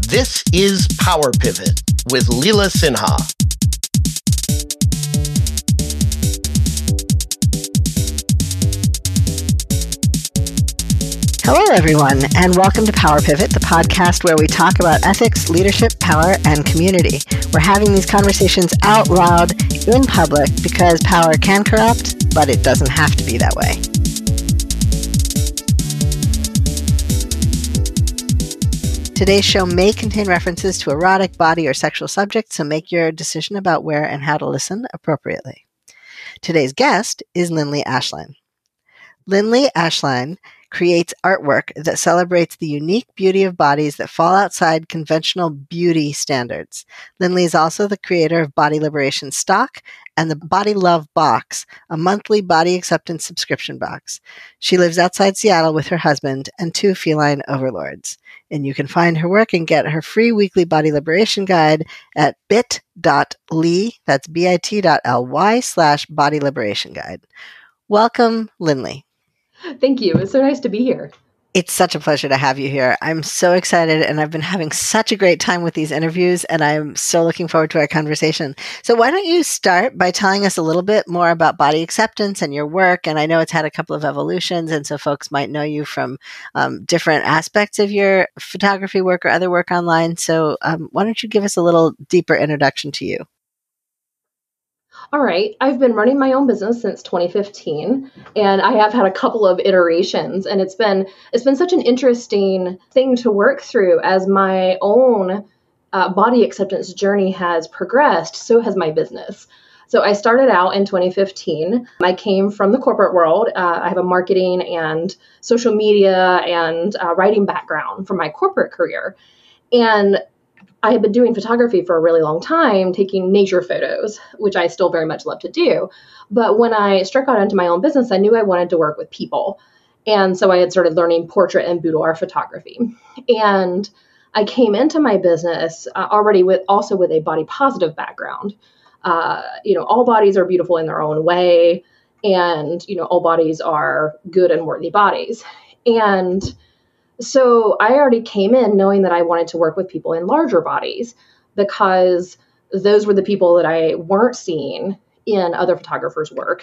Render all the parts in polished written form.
This is Power Pivot with Leela Sinha. Hello, everyone, and welcome to Power Pivot, the podcast where we talk about ethics, leadership, power, and community. We're having these conversations out loud in public because power can corrupt, but it doesn't have to be that way. Today's show may contain references to erotic, body, or sexual subjects, so make your decision about where and how to listen appropriately. Today's guest is Lindley Ashline. Lindley Ashline creates artwork that celebrates the unique beauty of bodies that fall outside conventional beauty standards. Lindley is also the creator of Body Liberation Stock and the Body Love Box, a monthly body acceptance subscription box. She lives outside Seattle with her husband and 2 feline overlords. And you can find her work and get her free weekly body liberation guide at bit.ly, that's bit.ly/body liberation guide. Welcome, Lindley. Thank you. It's so nice to be here. It's such a pleasure to have you here. I'm so excited, and I've been having such a great time with these interviews, and I'm so looking forward to our conversation. So why don't you start by telling us a little bit more about body acceptance and your work? And I know it's had a couple of evolutions, and so folks might know you from different aspects of your photography work or other work online. So why don't you give us a little deeper introduction to you? All right. I've been running my own business since 2015, and I have had a couple of iterations, and it's been such an interesting thing to work through as my own body acceptance journey has progressed. So has my business. So I started out in 2015. I came from the corporate world. I have a marketing and social media and writing background from my corporate career, and I had been doing photography for a really long time, taking nature photos, which I still very much love to do. But when I struck out into my own business, I knew I wanted to work with people. And so I had started learning portrait and boudoir photography. And I came into my business already with a body positive background. All bodies are beautiful in their own way. And, all bodies are good and worthy bodies. And so I already came in knowing that I wanted to work with people in larger bodies because those were the people that I weren't seeing in other photographers' work.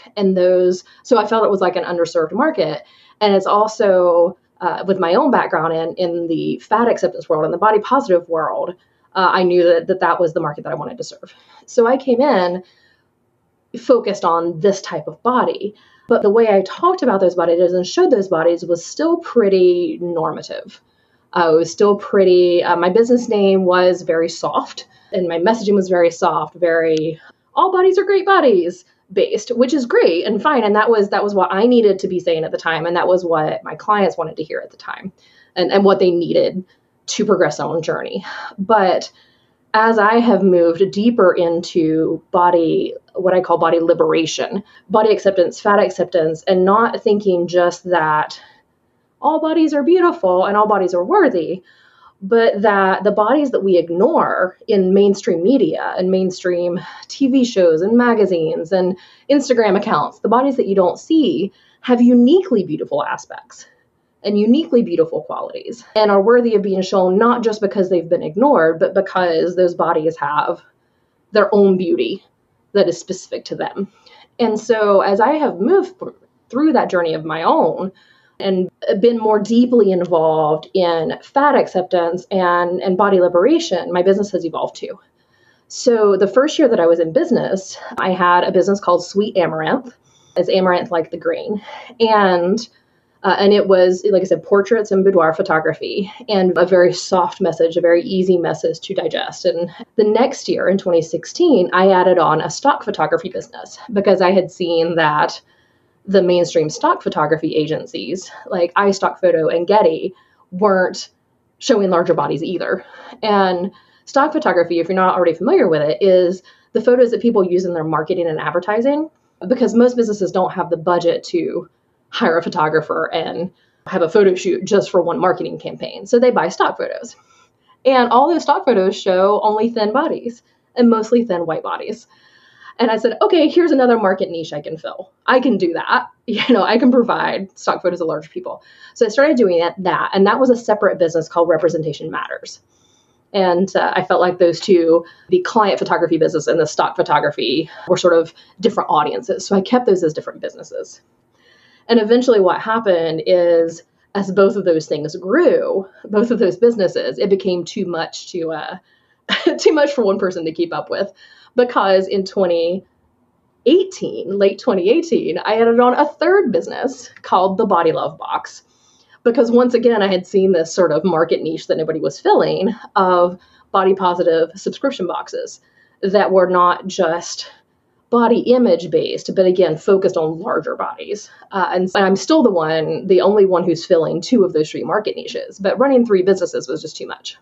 So I felt it was like an underserved market. And it's also with my own background in the fat acceptance world and the body positive world, I knew that was the market that I wanted to serve. So I came in focused on this type of body. But the way I talked about those bodies and showed those bodies was still pretty normative. It was still pretty, my business name was very soft, and my messaging was very soft, very, all bodies are great bodies based, which is great and fine. And that was what I needed to be saying at the time. And that was what my clients wanted to hear at the time and what they needed to progress their own journey. But as I have moved deeper into what I call body liberation, body acceptance, fat acceptance, and not thinking just that all bodies are beautiful and all bodies are worthy, but that the bodies that we ignore in mainstream media and mainstream TV shows and magazines and Instagram accounts, the bodies that you don't see have uniquely beautiful aspects and uniquely beautiful qualities and are worthy of being shown, not just because they've been ignored, but because those bodies have their own beauty that is specific to them. And so as I have moved through that journey of my own and been more deeply involved in fat acceptance and body liberation, my business has evolved too. So the first year that I was in business, I had a business called Sweet Amaranth, as amaranth like the grain. And it was, like I said, portraits and boudoir photography and a very soft message, a very easy message to digest. And the next year in 2016, I added on a stock photography business because I had seen that the mainstream stock photography agencies like iStock Photo and Getty weren't showing larger bodies either. And stock photography, if you're not already familiar with it, is the photos that people use in their marketing and advertising because most businesses don't have the budget to hire a photographer and have a photo shoot just for one marketing campaign. So they buy stock photos. And all those stock photos show only thin bodies and mostly thin white bodies. And I said, okay, here's another market niche I can fill. I can do that. I can provide stock photos of large people. So I started doing that. And that was a separate business called Representation Matters. And I felt like those two, the client photography business and the stock photography, were sort of different audiences. So I kept those as different businesses. And eventually what happened is, as both of those things grew, both of those businesses, it became too much too much for one person to keep up with. Because in late 2018, I added on a third business called the Body Love Box. Because once again, I had seen this sort of market niche that nobody was filling of body positive subscription boxes that were not just body image based, but again, focused on larger bodies. And I'm still the only one who's filling two of those three market niches, but running three businesses was just too much.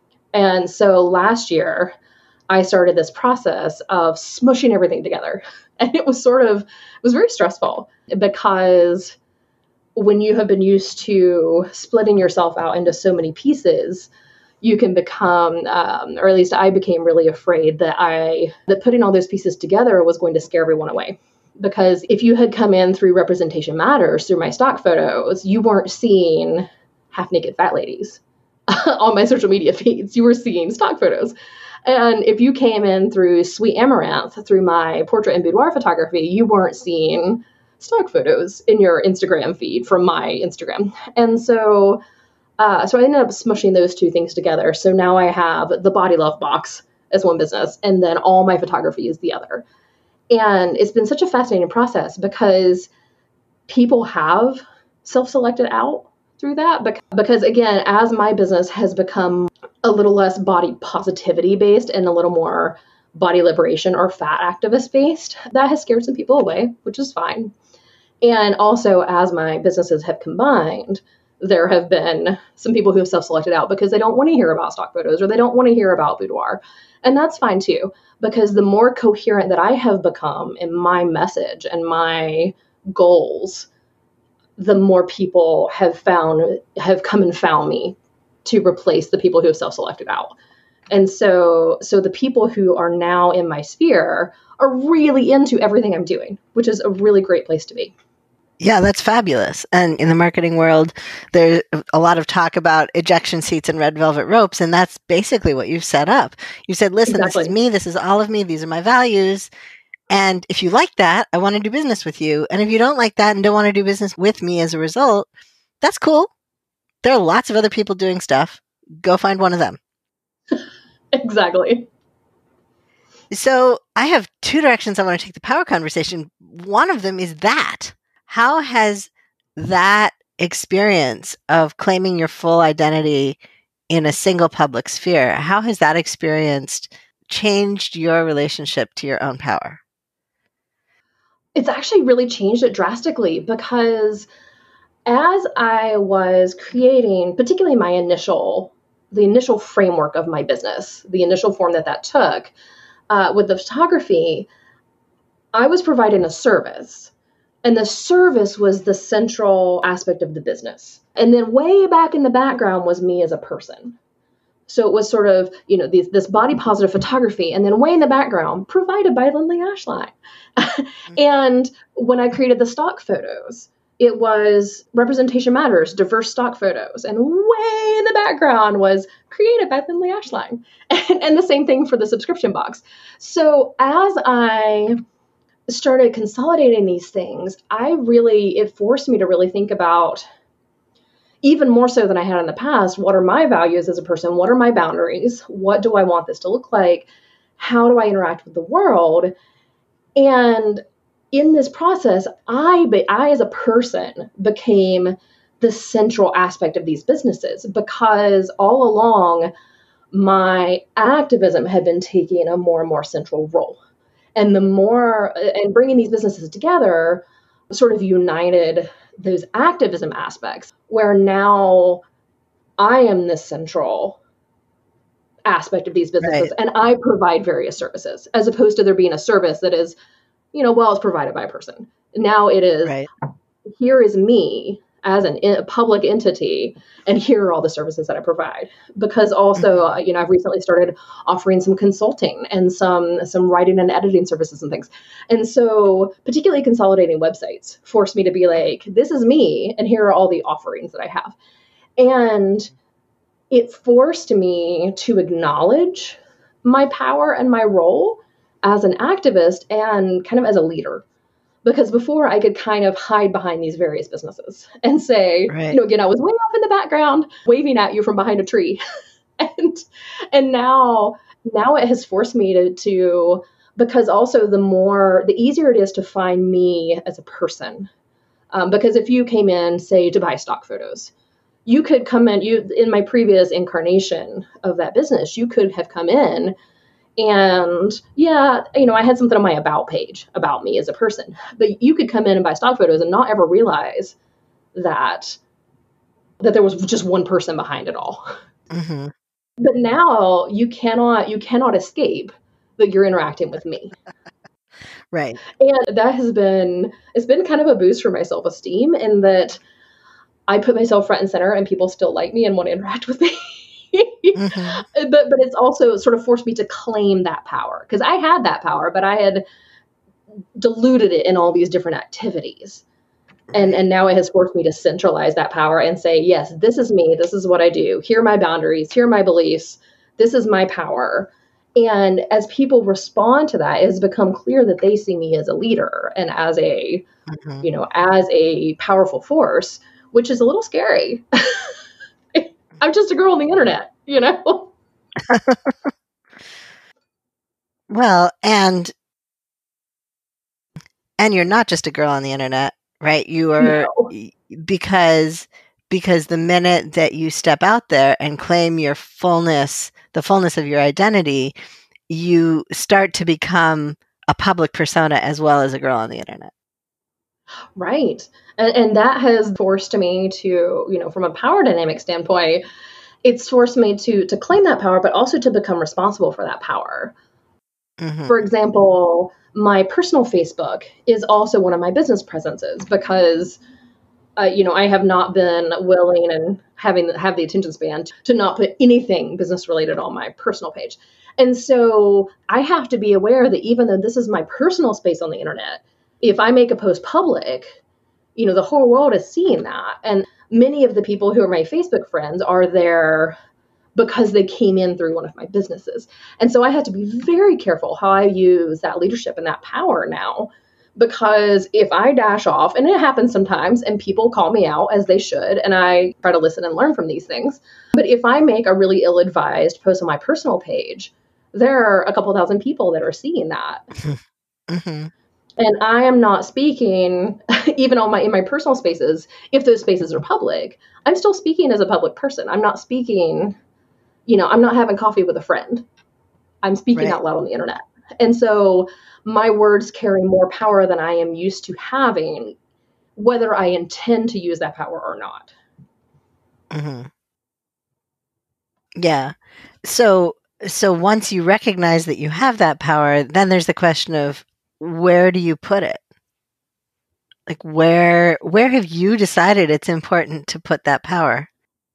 And so last year, I started this process of smushing everything together. And it was very stressful, because when you have been used to splitting yourself out into so many pieces, you can become, or at least I became really afraid that putting all those pieces together was going to scare everyone away. Because if you had come in through Representation Matters, through my stock photos, you weren't seeing half-naked fat ladies on my social media feeds. You were seeing stock photos. And if you came in through Sweet Amaranth, through my portrait and boudoir photography, you weren't seeing stock photos in your Instagram feed from my Instagram. And so I ended up smushing those two things together. So now I have the Body Love Box as one business, and then all my photography is the other. And it's been such a fascinating process, because people have self-selected out through that. Because again, as my business has become a little less body positivity based and a little more body liberation or fat activist based, that has scared some people away, which is fine. And also, as my businesses have combined, there have been some people who have self-selected out because they don't want to hear about stock photos, or they don't want to hear about boudoir. And that's fine too, because the more coherent that I have become in my message and my goals, the more people have come and found me to replace the people who have self-selected out. And so the people who are now in my sphere are really into everything I'm doing, which is a really great place to be. Yeah, that's fabulous. And in the marketing world, there's a lot of talk about ejection seats and red velvet ropes, and that's basically what you've set up. You said, listen, Exactly. This is me, this is all of me, these are my values. And if you like that, I want to do business with you. And if you don't like that and don't want to do business with me as a result, that's cool. There are lots of other people doing stuff. Go find one of them. Exactly. So I have two directions I want to take the power conversation. One of them is that. How has that experience of claiming your full identity in a single public sphere, how has that experience changed your relationship to your own power? It's actually really changed it drastically, because as I was creating, particularly the initial framework of my business, the initial form that took, with the photography, I was providing a service. And the service was the central aspect of the business. And then way back in the background was me as a person. So it was sort of, this body positive photography. And then way in the background, provided by Lindley Ashline. And when I created the stock photos, it was Representation Matters, diverse stock photos. And way in the background was created by Lindley Ashline. And the same thing for the subscription box. So as I started consolidating these things, it forced me to really think about, even more so than I had in the past, what are my values as a person? What are my boundaries? What do I want this to look like? How do I interact with the world? And in this process, I as a person became the central aspect of these businesses, because all along my activism had been taking a more and more central role. And bringing these businesses together sort of united those activism aspects, where now I am the central aspect of these businesses, right. And I provide various services, as opposed to there being a service that is, it's provided by a person. Now it is, right. Here is me as a public entity, and here are all the services that I provide. Because also, I've recently started offering some consulting and some writing and editing services and things. And so particularly consolidating websites forced me to be like, this is me, and here are all the offerings that I have. And it forced me to acknowledge my power and my role as an activist and kind of as a leader. Because before I could kind of hide behind these various businesses and say, Right. again, I was way off in the background waving at you from behind a tree. and now it has forced me to because also the easier it is to find me as a person. Because if you came in, say, to buy stock photos, you could come in my previous incarnation of that business, you could have come in and I had something on my about page about me as a person, but you could come in and buy stock photos and not ever realize that there was just one person behind it all. Mm-hmm. But now you cannot escape that you're interacting with me. Right. And it's been kind of a boost for my self-esteem in that I put myself front and center and people still like me and want to interact with me. Mm-hmm. But it's also sort of forced me to claim that power, because I had that power, but I had diluted it in all these different activities. And now it has forced me to centralize that power and say, yes, this is me. This is what I do. Here are my boundaries. Here are my beliefs. This is my power. And as people respond to that, it has become clear that they see me as a leader and as a, as a powerful force, which is a little scary. I'm just a girl on the internet, Well, and you're not just a girl on the internet, right? You are, because the minute that you step out there and claim your fullness, the fullness of your identity, you start to become a public persona as well as a girl on the internet. Right. And that has forced me to, from a power dynamic standpoint, it's forced me to claim that power, but also to become responsible for that power. Mm-hmm. For example, my personal Facebook is also one of my business presences because, I have not been willing and have the attention span to not put anything business related on my personal page. And so I have to be aware that even though this is my personal space on the internet, if I make a post public, the whole world is seeing that. And many of the people who are my Facebook friends are there because they came in through one of my businesses. And so I had to be very careful how I use that leadership and that power now, because if I dash off, and it happens sometimes, and people call me out as they should, and I try to listen and learn from these things. But if I make a really ill-advised post on my personal page, there are a couple thousand people that are seeing that. Mm-hmm. And I am not speaking, even in my personal spaces, if those spaces are public, I'm still speaking as a public person. I'm not speaking, I'm not having coffee with a friend. I'm speaking out loud on the internet. And so my words carry more power than I am used to having, whether I intend to use that power or not. Mm-hmm. Yeah. So once you recognize that you have that power, then there's the question of, where do you put it? Like, where have you decided it's important to put that power?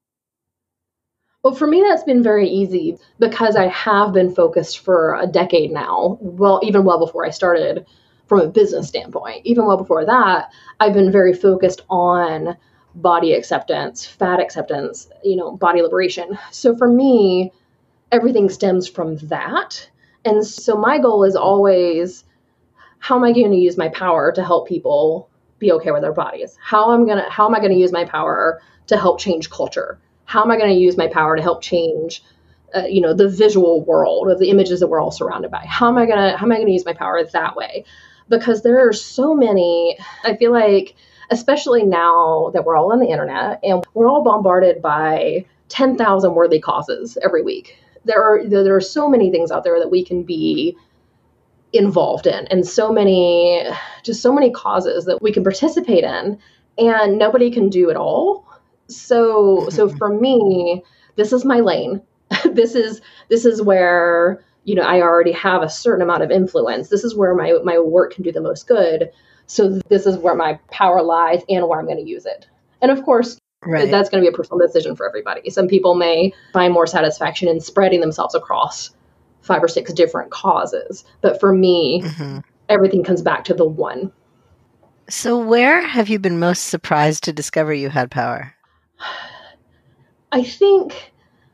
Well, for me, that's been very easy because I have been focused for a decade now. Well, even well before I started from a business standpoint, even well before that, I've been very focused on body acceptance, fat acceptance, body liberation. So for me, everything stems from that. And so my goal is always, how am I going to use my power to help people be okay with their bodies? How am I going to use my power to help change culture? How am I going to use my power to help change, the visual world of the images that we're all surrounded by? How am I going to use my power that way? Because there are so many, I feel like, especially now that we're all on the internet and we're all bombarded by 10,000 worthy causes every week. There are so many things out there that we can be involved in, and so many causes that we can participate in, and nobody can do it all. So for me, this is my lane. This is where, I already have a certain amount of influence. This is where my work can do the most good. So this is where my power lies and where I'm going to use it. And of course, that's going to be a personal decision for everybody. Some people may find more satisfaction in spreading themselves across 5 or 6 different causes. But for me, everything comes back to the one. So where have you been most surprised to discover you had power? I think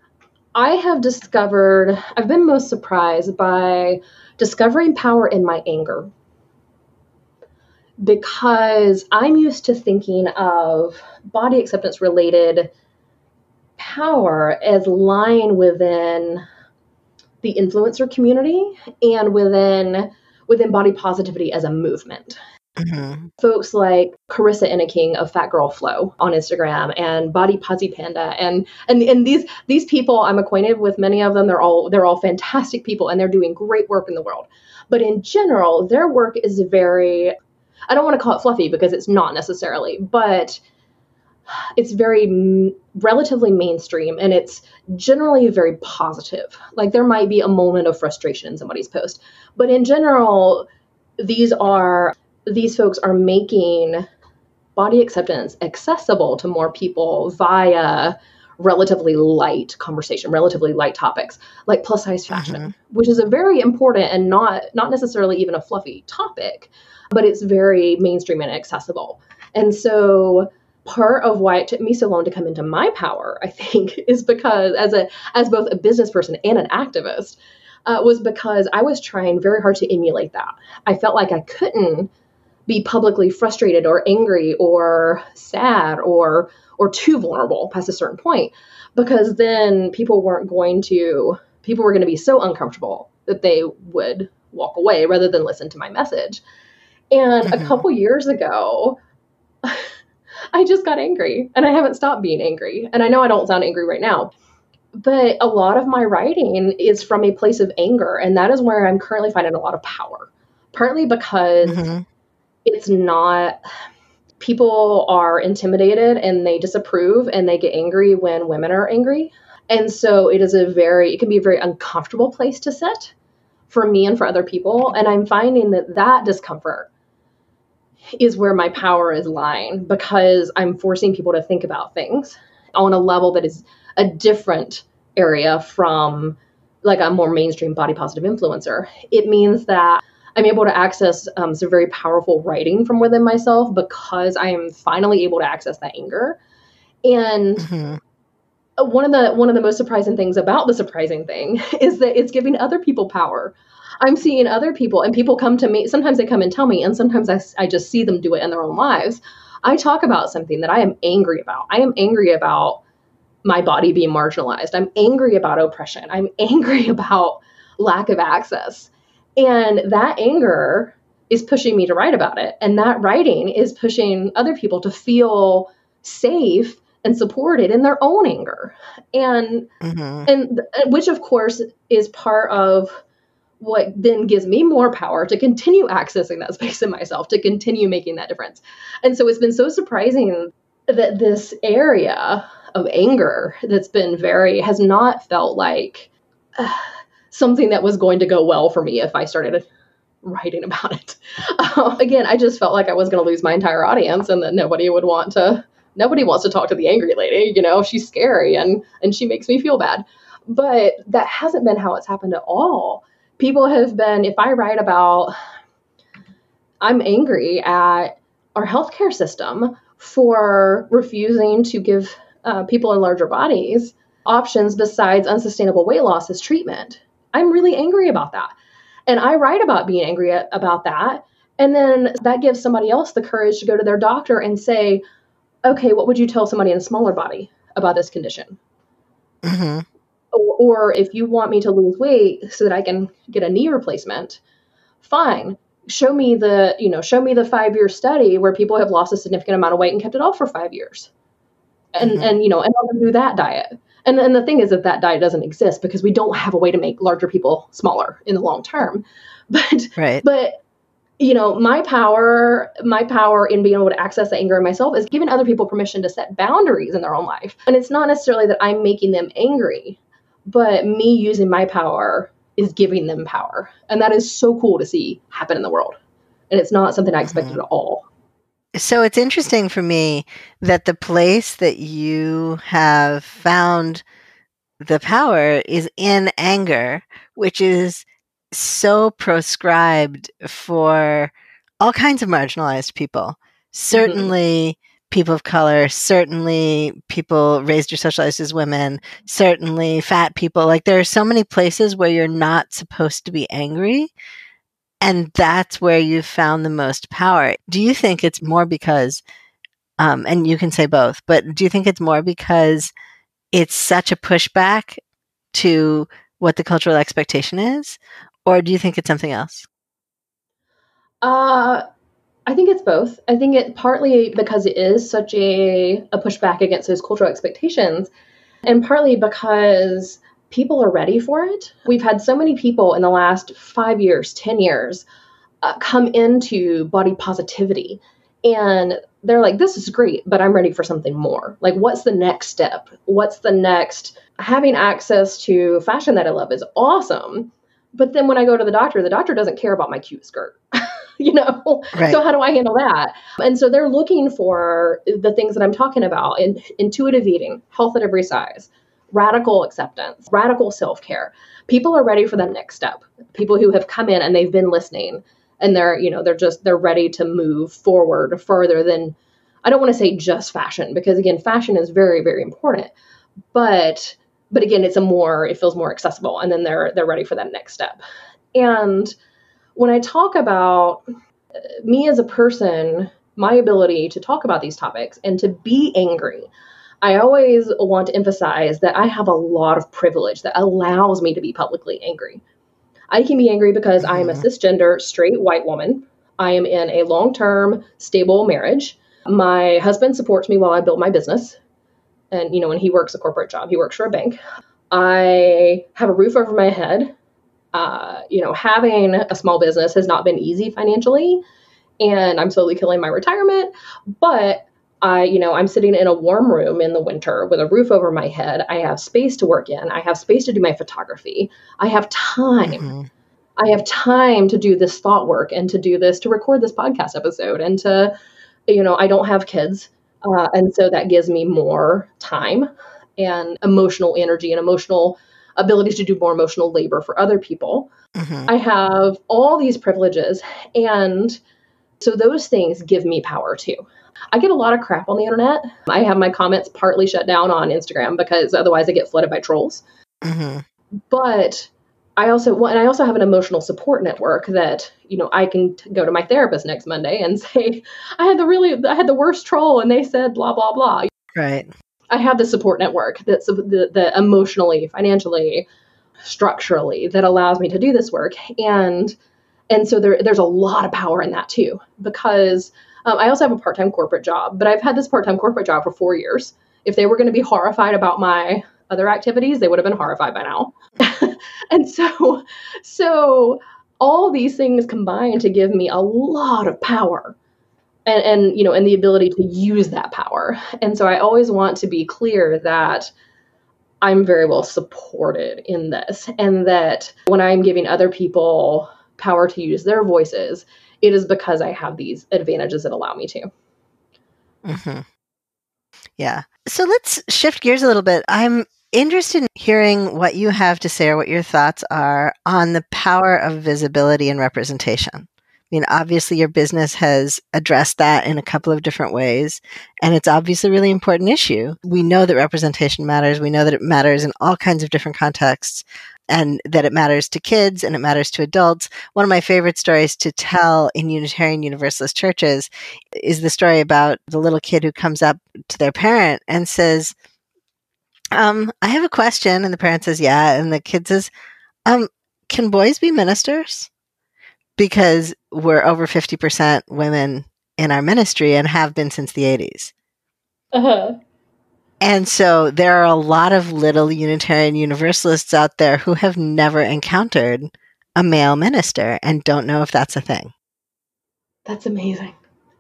I've been most surprised by discovering power in my anger, because I'm used to thinking of body acceptance related power as lying within the influencer community and within body positivity as a movement. Mm-hmm. Folks like Carissa Inneking of Fat Girl Flow on Instagram and Body Posy Panda and these people, I'm acquainted with many of them. They're all fantastic people and they're doing great work in the world. But in general, their work is very, I don't want to call it fluffy because it's not necessarily, but it's very relatively mainstream and it's generally very positive. Like there might be a moment of frustration in somebody's post, but in general, these folks are making body acceptance accessible to more people via relatively light conversation, relatively light topics like plus size fashion, which is a very important and not necessarily even a fluffy topic, but it's very mainstream and accessible. And so part of why it took me so long to come into my power, I think, is because as both a business person and an activist, was because I was trying very hard to emulate that. I felt like I couldn't be publicly frustrated or angry or sad or too vulnerable past a certain point, because then people were going to be so uncomfortable that they would walk away rather than listen to my message. And a couple years ago, I just got angry and I haven't stopped being angry. And I know I don't sound angry right now, but a lot of my writing is from a place of anger. And that is where I'm currently finding a lot of power, partly because it's not, people are intimidated and they disapprove and they get angry when women are angry. And so it can be a very uncomfortable place to sit for me and for other people. And I'm finding that discomfort is where my power is lying, because I'm forcing people to think about things on a level that is a different area from like a more mainstream body positive influencer. It means that I'm able to access some very powerful writing from within myself because I am finally able to access that anger. And one of the most surprising things about the surprising thing is that it's giving other people power. I'm seeing other people, and people come to me. Sometimes they come and tell me, and sometimes I just see them do it in their own lives. I talk about something that I am angry about. I am angry about my body being marginalized. I'm angry about oppression. I'm angry about lack of access. And that anger is pushing me to write about it. And that writing is pushing other people to feel safe and supported in their own anger. And which of course is part of what then gives me more power to continue accessing that space in myself, to continue making that difference. And so it's been so surprising that this area of anger has not felt like something that was going to go well for me if I started writing about it. Again, I just felt like I was going to lose my entire audience and that nobody wants to talk to the angry lady. You know, she's scary and she makes me feel bad. But that hasn't been how it's happened at all. People have been, if I write about, I'm angry at our healthcare system for refusing to give people in larger bodies options besides unsustainable weight loss as treatment. I'm really angry about that. And I write about being angry about that. And then that gives somebody else the courage to go to their doctor and say, okay, what would you tell somebody in a smaller body about this condition? Or if you want me to lose weight so that I can get a knee replacement, fine. Show me the 5-year study where people have lost a significant amount of weight and kept it off for 5 years. And I'll do that diet. And the thing is that diet doesn't exist because we don't have a way to make larger people smaller in the long term. But my power in being able to access the anger in myself is giving other people permission to set boundaries in their own life. And it's not necessarily that I'm making them angry, but me using my power is giving them power. And that is so cool to see happen in the world. And it's not something I expected at all. So it's interesting for me that the place that you have found the power is in anger, which is so proscribed for all kinds of marginalized people. Certainly people of color, certainly people raised or socialized as women, certainly fat people. Like there are so many places where you're not supposed to be angry. And that's where you found the most power. Do you think it's more because, and you can say both, but do you think it's more because it's such a pushback to what the cultural expectation is? Or do you think it's something else? I think it's both. I think it partly because it is such a pushback against those cultural expectations, and partly because people are ready for it. We've had so many people in the last 5 years, 10 years come into body positivity, and they're like, this is great, but I'm ready for something more. Like, what's the next step? What's the next? Having access to fashion that I love is awesome. But then when I go to the doctor doesn't care about my cute skirt. Right. So how do I handle that? And so they're looking for the things that I'm talking about: intuitive eating, health at every size, radical acceptance, radical self-care. People are ready for that next step. People who have come in and they've been listening, and they're ready to move forward further than, I don't want to say just fashion, because again, fashion is very, very important, but again, it feels more accessible, and then they're ready for that next step. And when I talk about me as a person, my ability to talk about these topics and to be angry, I always want to emphasize that I have a lot of privilege that allows me to be publicly angry. I can be angry because I am a cisgender, straight white woman. I am in a long-term, stable marriage. My husband supports me while I build my business. And, when he works a corporate job, he works for a bank. I have a roof over my head. Having a small business has not been easy financially, and I'm slowly killing my retirement, but I'm sitting in a warm room in the winter with a roof over my head. I have space to work in. I have space to do my photography. I have time. Mm-hmm. I have time to do this thought work and to record this podcast episode, and I don't have kids. And so that gives me more time and emotional energy and emotional abilities to do more emotional labor for other people. Mm-hmm. I have all these privileges. And so those things give me power too. I get a lot of crap on the internet. I have my comments partly shut down on Instagram because otherwise I get flooded by trolls. Mm-hmm. But I also have an emotional support network that, I can go to my therapist next Monday and say, I had the worst troll and they said blah, blah, blah. Right. I have the support network that's the emotionally, financially, structurally, that allows me to do this work. And so there's a lot of power in that too, because I also have a part-time corporate job, but I've had this part-time corporate job for 4 years. If they were going to be horrified about my other activities, they would have been horrified by now. And so all these things combine to give me a lot of power. And the ability to use that power. And so I always want to be clear that I'm very well supported in this, and that when I'm giving other people power to use their voices, it is because I have these advantages that allow me to. Mm-hmm. Yeah. So let's shift gears a little bit. I'm interested in hearing what you have to say or what your thoughts are on the power of visibility and representation. I mean, obviously your business has addressed that in a couple of different ways, and it's obviously a really important issue. We know that representation matters. We know that it matters in all kinds of different contexts, and that it matters to kids and it matters to adults. One of my favorite stories to tell in Unitarian Universalist churches is the story about the little kid who comes up to their parent and says, I have a question. And the parent says, yeah. And the kid says, can boys be ministers? Because we're over 50% women in our ministry and have been since the 80s. Uh-huh. And so there are a lot of little Unitarian Universalists out there who have never encountered a male minister and don't know if that's a thing. That's amazing.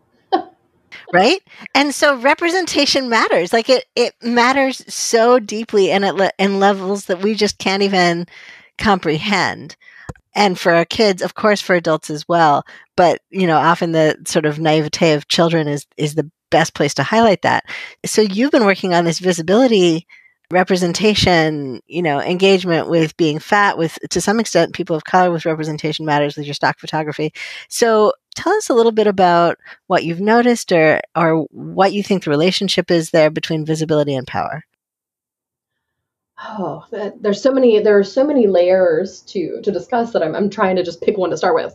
Right? And so representation matters. Like it matters so deeply and in levels that we just can't even comprehend. And for our kids, of course, for adults as well. But, often the sort of naivete of children is the best place to highlight that. So you've been working on this visibility, representation, engagement with being fat, with, to some extent, people of color with representation matters with your stock photography. So tell us a little bit about what you've noticed or what you think the relationship is there between visibility and power. Oh, there are so many layers to discuss that I'm trying to just pick one to start with.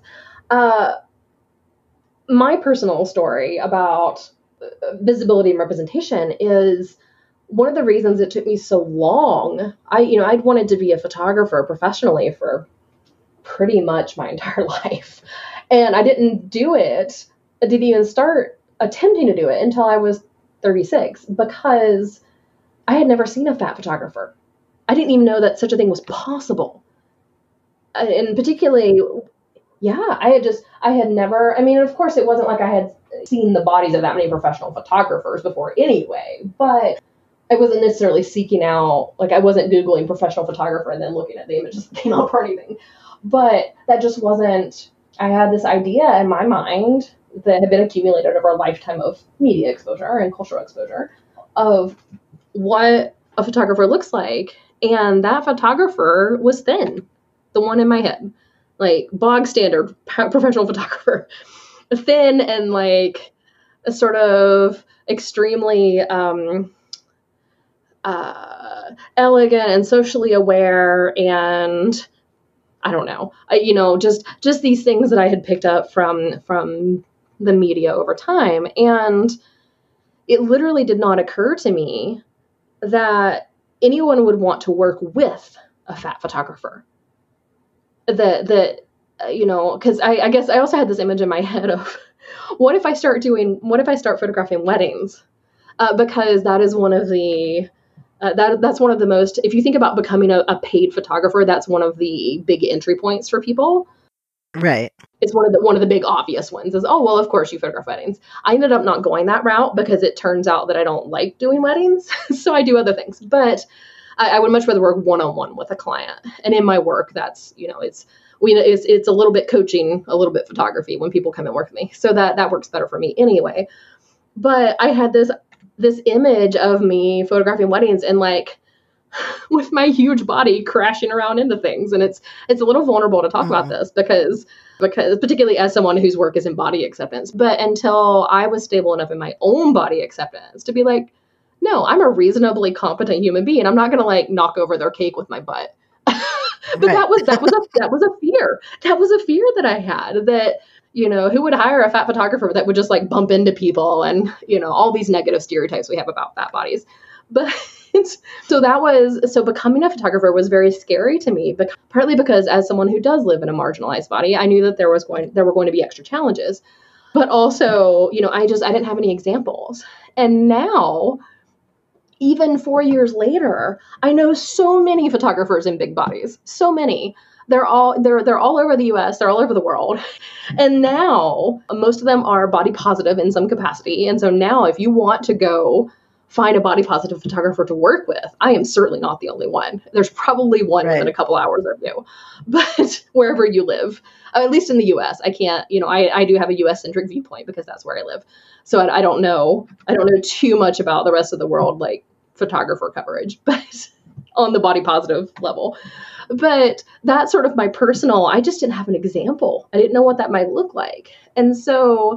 My personal story about visibility and representation is one of the reasons it took me so long. I'd wanted to be a photographer professionally for pretty much my entire life. And I didn't do it. I didn't even start attempting to do it until I was 36 because I had never seen a fat photographer. I didn't even know that such a thing was possible. And particularly, yeah, I had never, I mean, of course, it wasn't like I had seen the bodies of that many professional photographers before anyway, but I wasn't necessarily seeking out, like I wasn't Googling professional photographer and then looking at the images that came up or anything. But that just wasn't, I had this idea in my mind that had been accumulated over a lifetime of media exposure and cultural exposure of what a photographer looks like. And that photographer was thin, the one in my head, like bog standard professional photographer, thin and like a sort of extremely elegant and socially aware, and I don't know, just these things that I had picked up from the media over time. And it literally did not occur to me that anyone would want to work with a fat photographer. Because I guess I also had this image in my head of what if I start photographing weddings? Because that is one of the that's one of the most, if you think about becoming a paid photographer, that's one of the big entry points for people. Right. It's one of the big obvious ones is, oh, well, of course you photograph weddings. I ended up not going that route because it turns out that I don't like doing weddings. So I do other things, but I would much rather work one-on-one with a client. And in my work, that's, it's a little bit coaching, a little bit photography when people come and work with me. So that works better for me anyway. But I had this image of me photographing weddings and like with my huge body crashing around into things. And it's a little vulnerable to talk about this because particularly as someone whose work is in body acceptance, but until I was stable enough in my own body acceptance to be like, no, I'm a reasonably competent human being. I'm not going to like knock over their cake with my butt. But right. that was a fear. That was a fear that I had that, who would hire a fat photographer that would just like bump into people and, all these negative stereotypes we have about fat bodies. But so becoming a photographer was very scary to me, but partly because as someone who does live in a marginalized body, I knew that there were going to be extra challenges, but also, I didn't have any examples. And now, even 4 years later, I know so many photographers in big bodies, so many. They're all over the US, they're all over the world. And now most of them are body positive in some capacity. And so now if you want to go find a body positive photographer to work with, I am certainly not the only one. There's probably one within a couple hours of you, but wherever you live, at least in the US, I can't, I do have a US centric viewpoint because that's where I live. So I don't know too much about the rest of the world, like photographer coverage, but on the body positive level. But that's sort of my personal, I just didn't have an example. I didn't know what that might look like. And so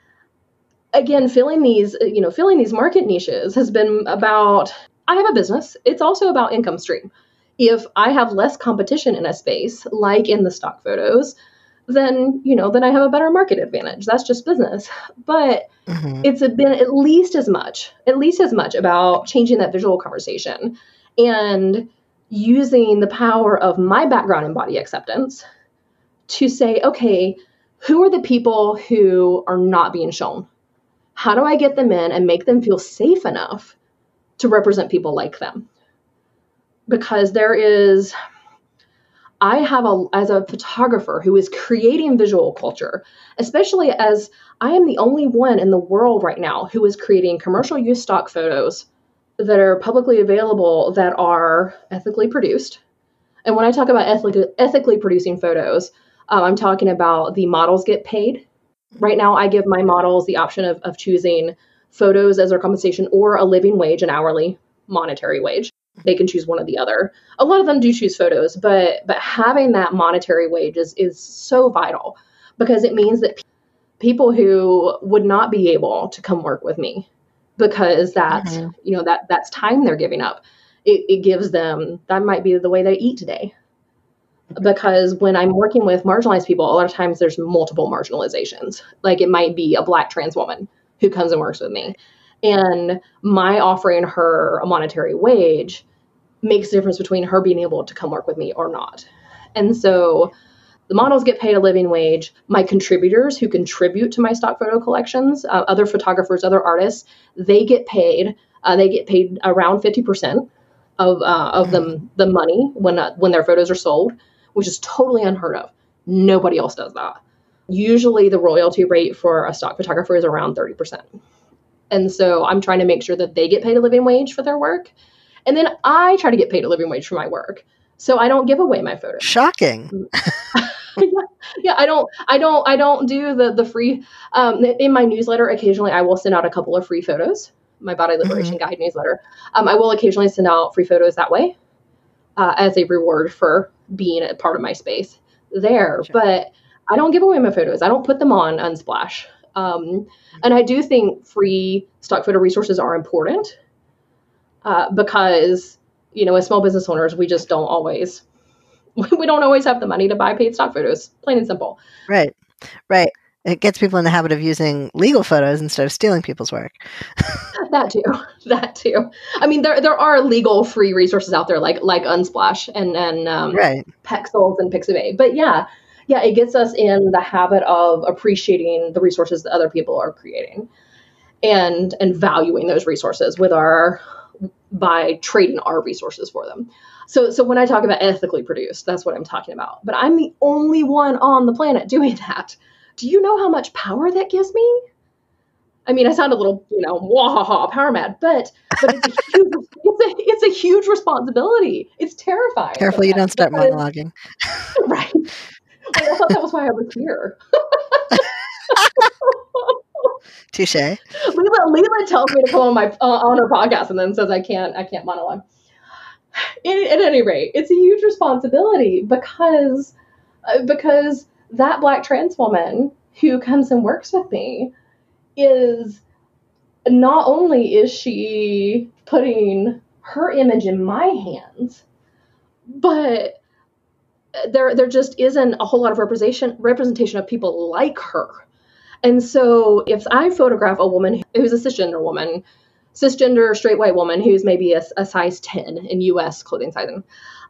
again, filling these market niches has been about, I have a business. It's also about income stream. If I have less competition in a space, like in the stock photos, then I have a better market advantage. That's just business. But it's been at least as much about changing that visual conversation and using the power of my background in body acceptance to say, okay, who are the people who are not being shown? How do I get them in and make them feel safe enough to represent people like them? Because as a photographer who is creating visual culture, especially as I am the only one in the world right now who is creating commercial use stock photos that are publicly available that are ethically produced. And when I talk about ethically producing photos, I'm talking about the models get paid. Right now, I give my models the option of choosing photos as their compensation or a living wage, an hourly monetary wage. They can choose one or the other. A lot of them do choose photos, but having that monetary wage is so vital because it means that people who would not be able to come work with me because that's, that's time they're giving up. It gives them, that might be the way they eat today. Because when I'm working with marginalized people, a lot of times there's multiple marginalizations. Like it might be a Black trans woman who comes and works with me. And my offering her a monetary wage makes a difference between her being able to come work with me or not. And so the models get paid a living wage. My contributors who contribute to my stock photo collections, other photographers, other artists, they get paid. They get paid around 50% of the money when their photos are sold, which is totally unheard of. Nobody else does that. Usually the royalty rate for a stock photographer is around 30%. And so I'm trying to make sure that they get paid a living wage for their work. And then I try to get paid a living wage for my work. So I don't give away my photos. Shocking. Yeah, I don't do the free, in my newsletter, occasionally I will send out a couple of free photos, my Body Liberation Guide newsletter. I will occasionally send out free photos that way as a reward for being a part of my space there. Sure. But I don't give away my photos. I don't put them on Unsplash. And I do think free stock photo resources are important because, as small business owners, we just don't always have the money to buy paid stock photos, plain and simple. Right. It gets people in the habit of using legal photos instead of stealing people's work. That too. I mean, there are legal free resources out there like Unsplash and Pexels and Pixabay. But yeah, it gets us in the habit of appreciating the resources that other people are creating and valuing those resources by trading our resources for them. So when I talk about ethically produced, that's what I'm talking about. But I'm the only one on the planet doing that. Do you know how much power that gives me? I mean, I sound a little, power mad, but it's a huge responsibility. It's terrifying. Careful you don't start monologuing. Right. I thought that was why I was here. Touche. Leela tells me to come on her podcast and then says I can't monologue. At any rate, it's a huge responsibility because that Black trans woman who comes and works with me is not only is she putting her image in my hands, but there just isn't a whole lot of representation of people like her. And so if I photograph a woman who's a cisgender straight white woman who's maybe a size 10 in US clothing sizing,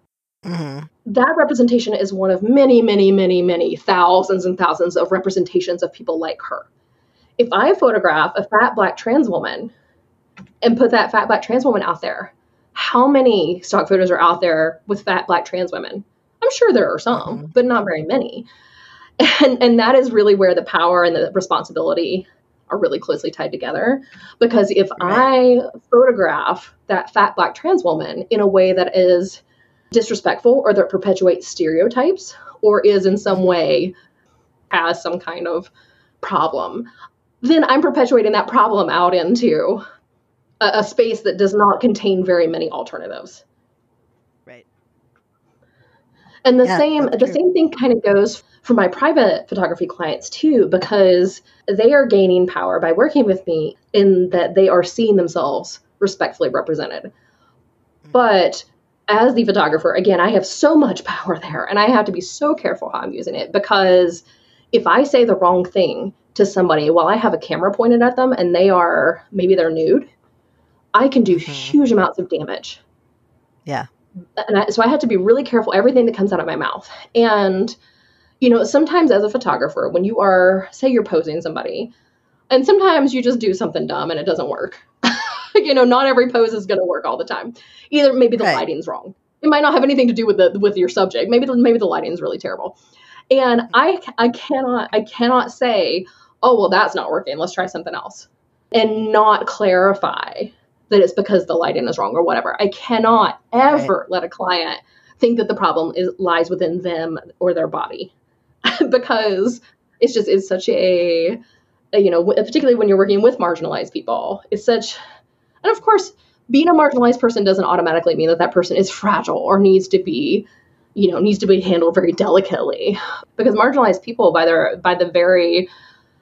that representation is one of many, many, many, many thousands and thousands of representations of people like her. If I photograph a fat Black trans woman and put that fat Black trans woman out there, how many stock photos are out there with fat Black trans women? I'm sure there are some, but not very many. And that is really where the power and the responsibility are really closely tied together. Because if I photograph that fat Black trans woman in a way that is disrespectful or that perpetuates stereotypes or is in some way has some kind of problem, then I'm perpetuating that problem out into a space that does not contain very many alternatives. Right. And the same thing kind of goes for my private photography clients too, because they are gaining power by working with me in that they are seeing themselves respectfully represented. But as the photographer, again, I have so much power there and I have to be so careful how I'm using it, because if I say the wrong thing to somebody while I have a camera pointed at them and maybe they're nude, I can do huge amounts of damage. Yeah. And so I have to be really careful everything that comes out of my mouth. And, sometimes as a photographer, when you are, say you're posing somebody, and sometimes you just do something dumb and it doesn't work. Not every pose is going to work all the time. Either maybe the lighting's wrong. It might not have anything to do with your subject. Maybe the lighting's really terrible. And I cannot say, oh, well, that's not working. Let's try something else. And not clarify that it's because the lighting is wrong or whatever. I cannot ever let a client think that the problem lies within them or their body, because it's such a, particularly when you're working with marginalized people, and of course, being a marginalized person doesn't automatically mean that person is fragile or needs to be handled very delicately, because marginalized people by the very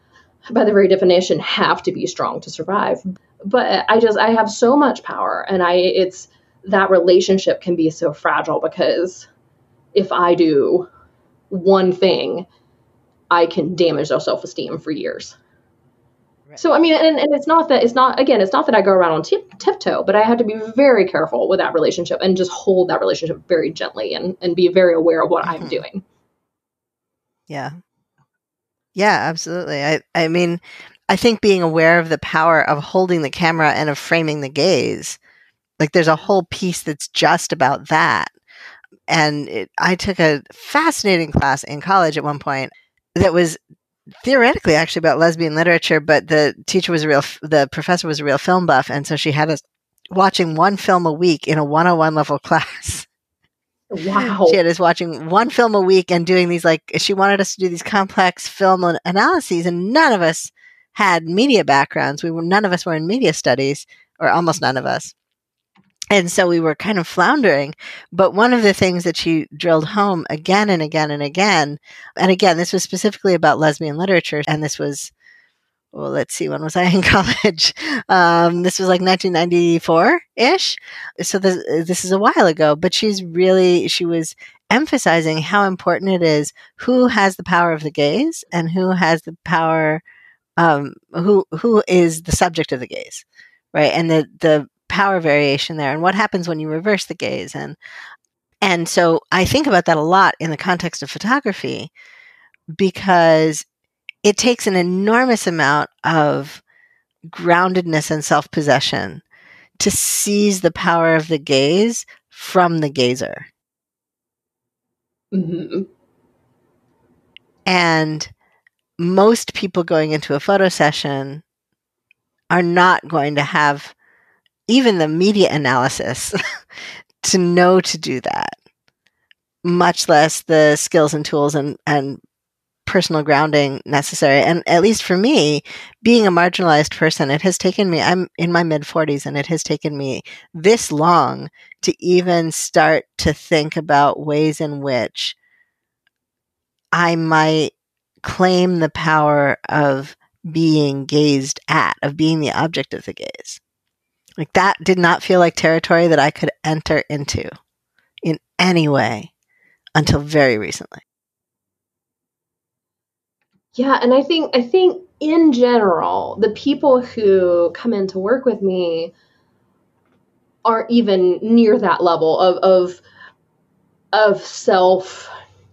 by the very definition, have to be strong to survive. But I have so much power, and it's that relationship can be so fragile because if I do one thing, I can damage their self-esteem for years. Right. So, I mean, and it's not that I go around on tiptoe, but I have to be very careful with that relationship and just hold that relationship very gently and be very aware of what I'm doing. Yeah. Yeah, absolutely. I mean, I think being aware of the power of holding the camera and of framing the gaze, like there's a whole piece that's just about that. And I took a fascinating class in college at one point that was theoretically actually about lesbian literature, but the professor was a real film buff. And so she had us watching one film a week in a 101 level class. Wow. She had us watching one film a week and doing these, she wanted us to do these complex film analyses, and none of us had media backgrounds. None of us were in media studies, or almost none of us. And so we were kind of floundering. But one of the things that she drilled home again and again and again, and again, this was specifically about lesbian literature, and this was, well, let's see, when was I in college? This was like 1994-ish. So this is a while ago, but she was emphasizing how important it is who has the power of the gaze and who has the power, who is the subject of the gaze, right? And the power variation there and what happens when you reverse the gaze. And so I think about that a lot in the context of photography, because it takes an enormous amount of groundedness and self-possession to seize the power of the gaze from the gazer. Mm-hmm. And most people going into a photo session are not going to have even the media analysis to know to do that, much less the skills and tools and personal grounding necessary. And at least for me, being a marginalized person, it has taken me, I'm in my mid-40s, and it has taken me this long to even start to think about ways in which I might claim the power of being gazed at, of being the object of the gaze. Like, that did not feel like territory that I could enter into in any way until very recently. Yeah, and I think in general, the people who come in to work with me aren't even near that level of self,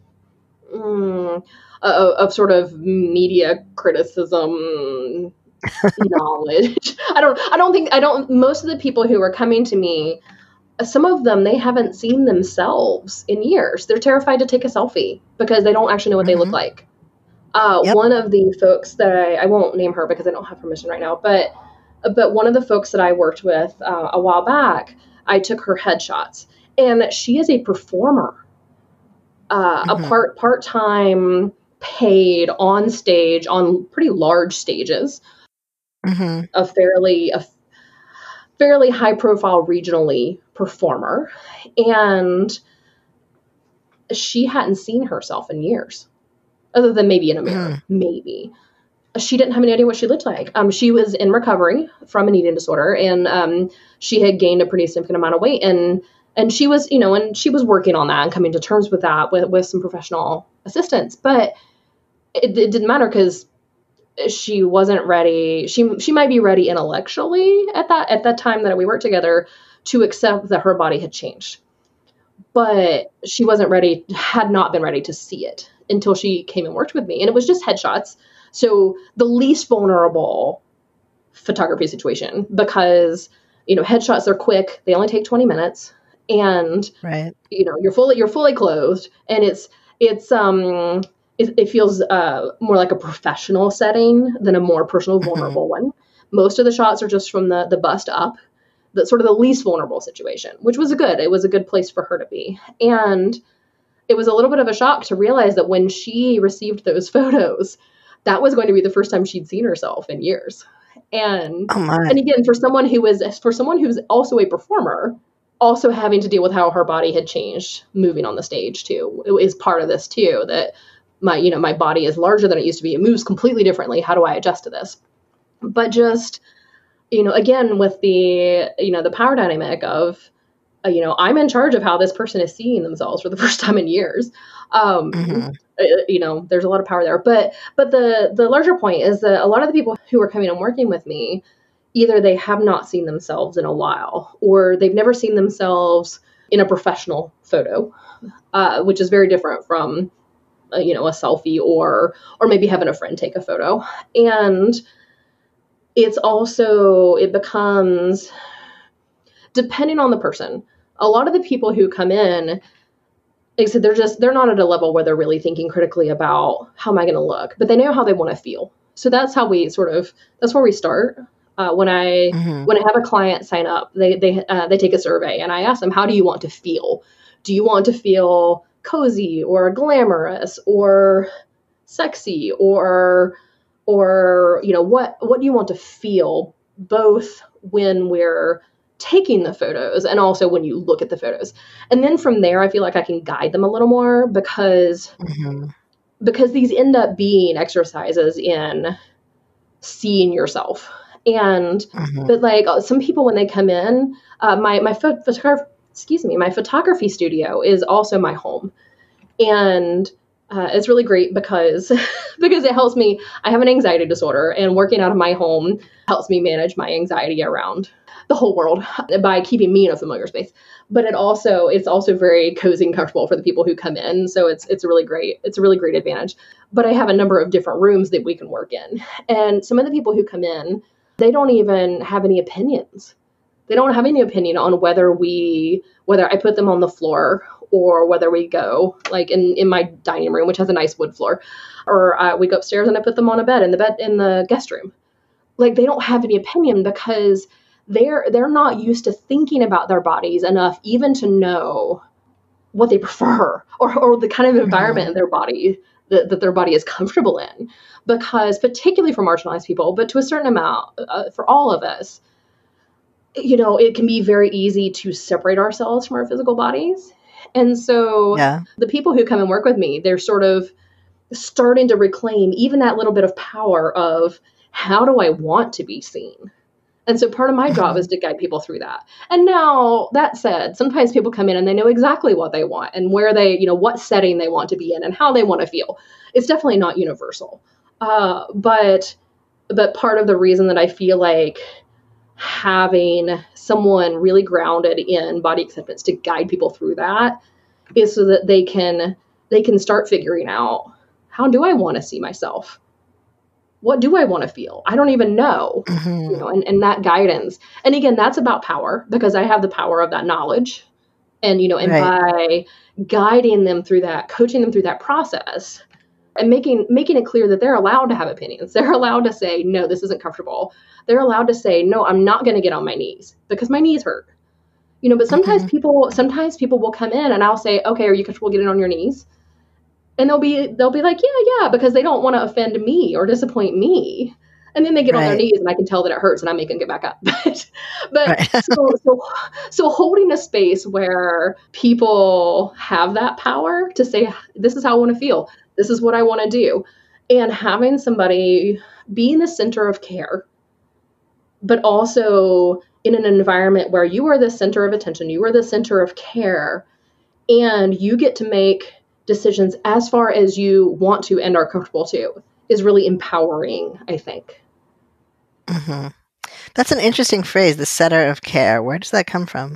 of sort of media criticism knowledge. Most of the people who are coming to me, some of them, they haven't seen themselves in years. They're terrified to take a selfie because they don't actually know what they look like. Yep. One of the folks that I won't name her because I don't have permission right now, but one of the folks that I worked with a while back, I took her headshots, and she is a performer, a part-time paid on stage on pretty large stages, a fairly high profile regionally performer, and she hadn't seen herself in years. Other than maybe in a mirror, maybe. She didn't have any idea what she looked like. She was in recovery from an eating disorder, and she had gained a pretty significant amount of weight, and she was, and she was working on that and coming to terms with that with some professional assistance. But it didn't matter because she wasn't ready. She might be ready intellectually at that time that we worked together to accept that her body had changed, but she wasn't ready, had not been ready to see it until she came and worked with me. And it was just headshots. So the least vulnerable photography situation, because, headshots are quick. They only take 20 minutes, and, right. You're fully clothed, and it feels more like a professional setting than a more personal, vulnerable one. Most of the shots are just from the bust up, the sort of the least vulnerable situation, which was it was a good place for her to be. And it was a little bit of a shock to realize that when she received those photos, that was going to be the first time she'd seen herself in years. And and again, for someone who's also a performer, also having to deal with how her body had changed moving on the stage too, it is part of this too, that my body is larger than it used to be. It moves completely differently. How do I adjust to this? But just, again, with the power dynamic of, I'm in charge of how this person is seeing themselves for the first time in years. There's a lot of power there. But the larger point is that a lot of the people who are coming and working with me, either they have not seen themselves in a while, or they've never seen themselves in a professional photo, which is very different from, a selfie or maybe having a friend take a photo. And it becomes, depending on the person, a lot of the people who come in, like I said, they're not at a level where they're really thinking critically about how am I going to look, but they know how they want to feel. So that's how that's where we start. When I have a client sign up, they take a survey and I ask them, how do you want to feel? Do you want to feel cozy or glamorous or sexy or what do you want to feel, both when we're taking the photos and also when you look at the photos? And then from there, I feel like I can guide them a little more because these end up being exercises in seeing yourself. And but like some people, when they come in, my photography studio is also my home, and it's really great because it helps me. I have an anxiety disorder, and working out of my home helps me manage my anxiety around the whole world by keeping me in a familiar space. But it's also very cozy and comfortable for the people who come in. So it's really great. It's a really great advantage. But I have a number of different rooms that we can work in, and some of the people who come in, they don't even have any opinions. They don't have any opinion on whether I put them on the floor or whether we go like in my dining room, which has a nice wood floor, or we go upstairs and I put them on a bed in the guest room. Like, they don't have any opinion because they're not used to thinking about their bodies enough even to know what they prefer or the kind of environment in their body that their body is comfortable in. Because particularly for marginalized people, but to a certain amount for all of us, it can be very easy to separate ourselves from our physical bodies. And so the people who come and work with me, they're sort of starting to reclaim even that little bit of power of, how do I want to be seen? And so part of my job is to guide people through that. And now, that said, sometimes people come in and they know exactly what they want and where what setting they want to be in and how they want to feel. It's definitely not universal. But part of the reason that I feel like having someone really grounded in body acceptance to guide people through that is so that they can start figuring out, how do I want to see myself? What do I want to feel? I don't even know, and that guidance. And again, that's about power, because I have the power of that knowledge. And, and by guiding them through that, coaching them through that process, and making it clear that they're allowed to have opinions. They're allowed to say, no, this isn't comfortable. They're allowed to say, no, I'm not going to get on my knees because my knees hurt. But sometimes people will come in and I'll say, okay, are you comfortable getting on your knees? And they'll be like, yeah, because they don't want to offend me or disappoint me. And then they get on their knees and I can tell that it hurts and I make them get back up. So holding a space where people have that power to say, this is how I want to feel. This is what I want to do. And having somebody be in the center of care, but also in an environment where you are the center of attention, you are the center of care, and you get to make decisions as far as you want to and are comfortable to, is really empowering, I think. That's an interesting phrase, the center of care. Where does that come from?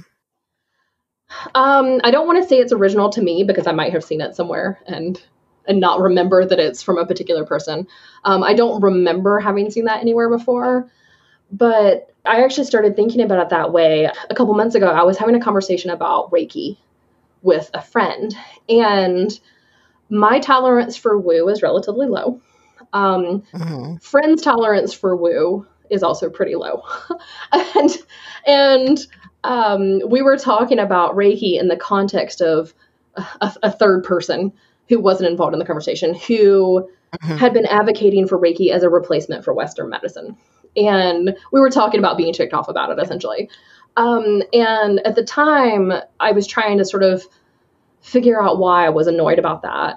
I don't want to say it's original to me because I might have seen it somewhere and not remember that it's from a particular person. I don't remember having seen that anywhere before, but I actually started thinking about it that way a couple months ago. I was having a conversation about Reiki with a friend, and my tolerance for woo is relatively low. Friends' tolerance for woo is also pretty low. and we were talking about Reiki in the context of a third person who wasn't involved in the conversation, who had been advocating for Reiki as a replacement for Western medicine. And we were talking about being ticked off about it, essentially. And at the time, I was trying to sort of figure out why I was annoyed about that.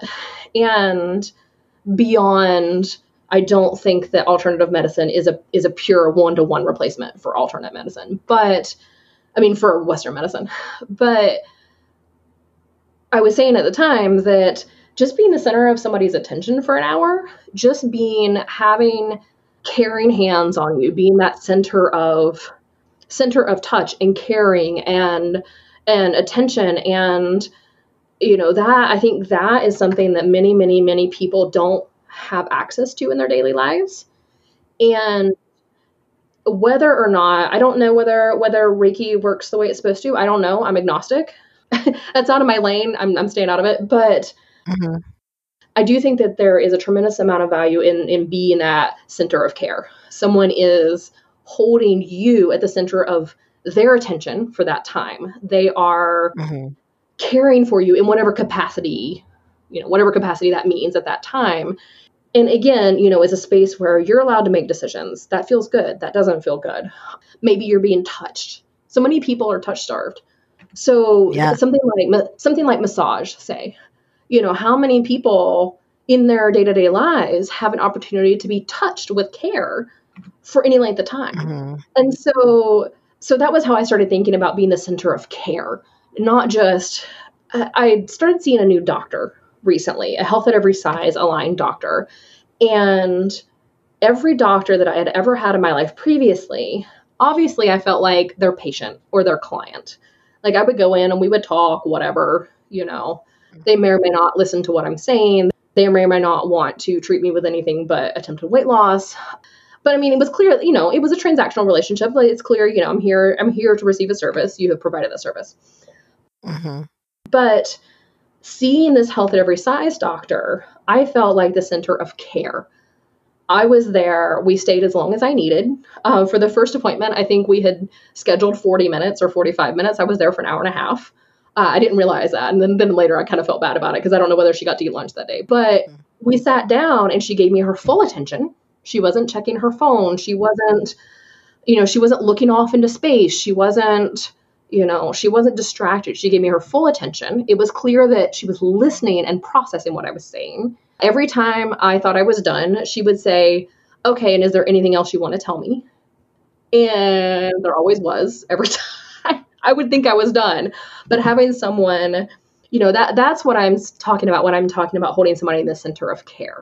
And beyond, I don't think that alternative medicine is a pure one-to-one replacement for alternate medicine, but I mean, for Western medicine. But I was saying at the time that just being the center of somebody's attention for an hour, just having caring hands on you, being that center of touch and caring and attention, and that, I think that is something that many, many, many people don't have access to in their daily lives. And whether or not, I don't know whether Reiki works the way it's supposed to. I don't know. I'm agnostic. That's out of my lane. I'm staying out of it. But I do think that there is a tremendous amount of value in being that center of care. Someone is holding you at the center of their attention for that time. They are caring for you in whatever capacity that means at that time. And again, it's a space where you're allowed to make decisions. That feels good. That doesn't feel good. Maybe you're being touched. So many people are touch starved. So something like massage, say, how many people in their day-to-day lives have an opportunity to be touched with care for any length of time? And so that was how I started thinking about being the center of care, not just, I started seeing a new doctor recently, a health at every size aligned doctor. And every doctor that I had ever had in my life previously, obviously I felt like their patient or their client. Like I would go in and we would talk, whatever, they may or may not listen to what I'm saying. They may or may not want to treat me with anything but attempted weight loss. But I mean, it was clear, it was a transactional relationship. Like it's clear, I'm here to receive a service. You have provided that service. But seeing this health at every size doctor, I felt like the center of care. I was there. We stayed as long as I needed. For the first appointment, I think we had scheduled 40 minutes or 45 minutes. I was there for an hour and a half. I didn't realize that. And then later I kind of felt bad about it because I don't know whether she got to eat lunch that day. But we sat down and she gave me her full attention. She wasn't checking her phone. She wasn't looking off into space. She wasn't distracted. She gave me her full attention. It was clear that she was listening and processing what I was saying. Every time I thought I was done, she would say, okay, and is there anything else you want to tell me? And there always was. Every time I would think I was done. But having someone, that's what I'm talking about when I'm talking about holding somebody in the center of care.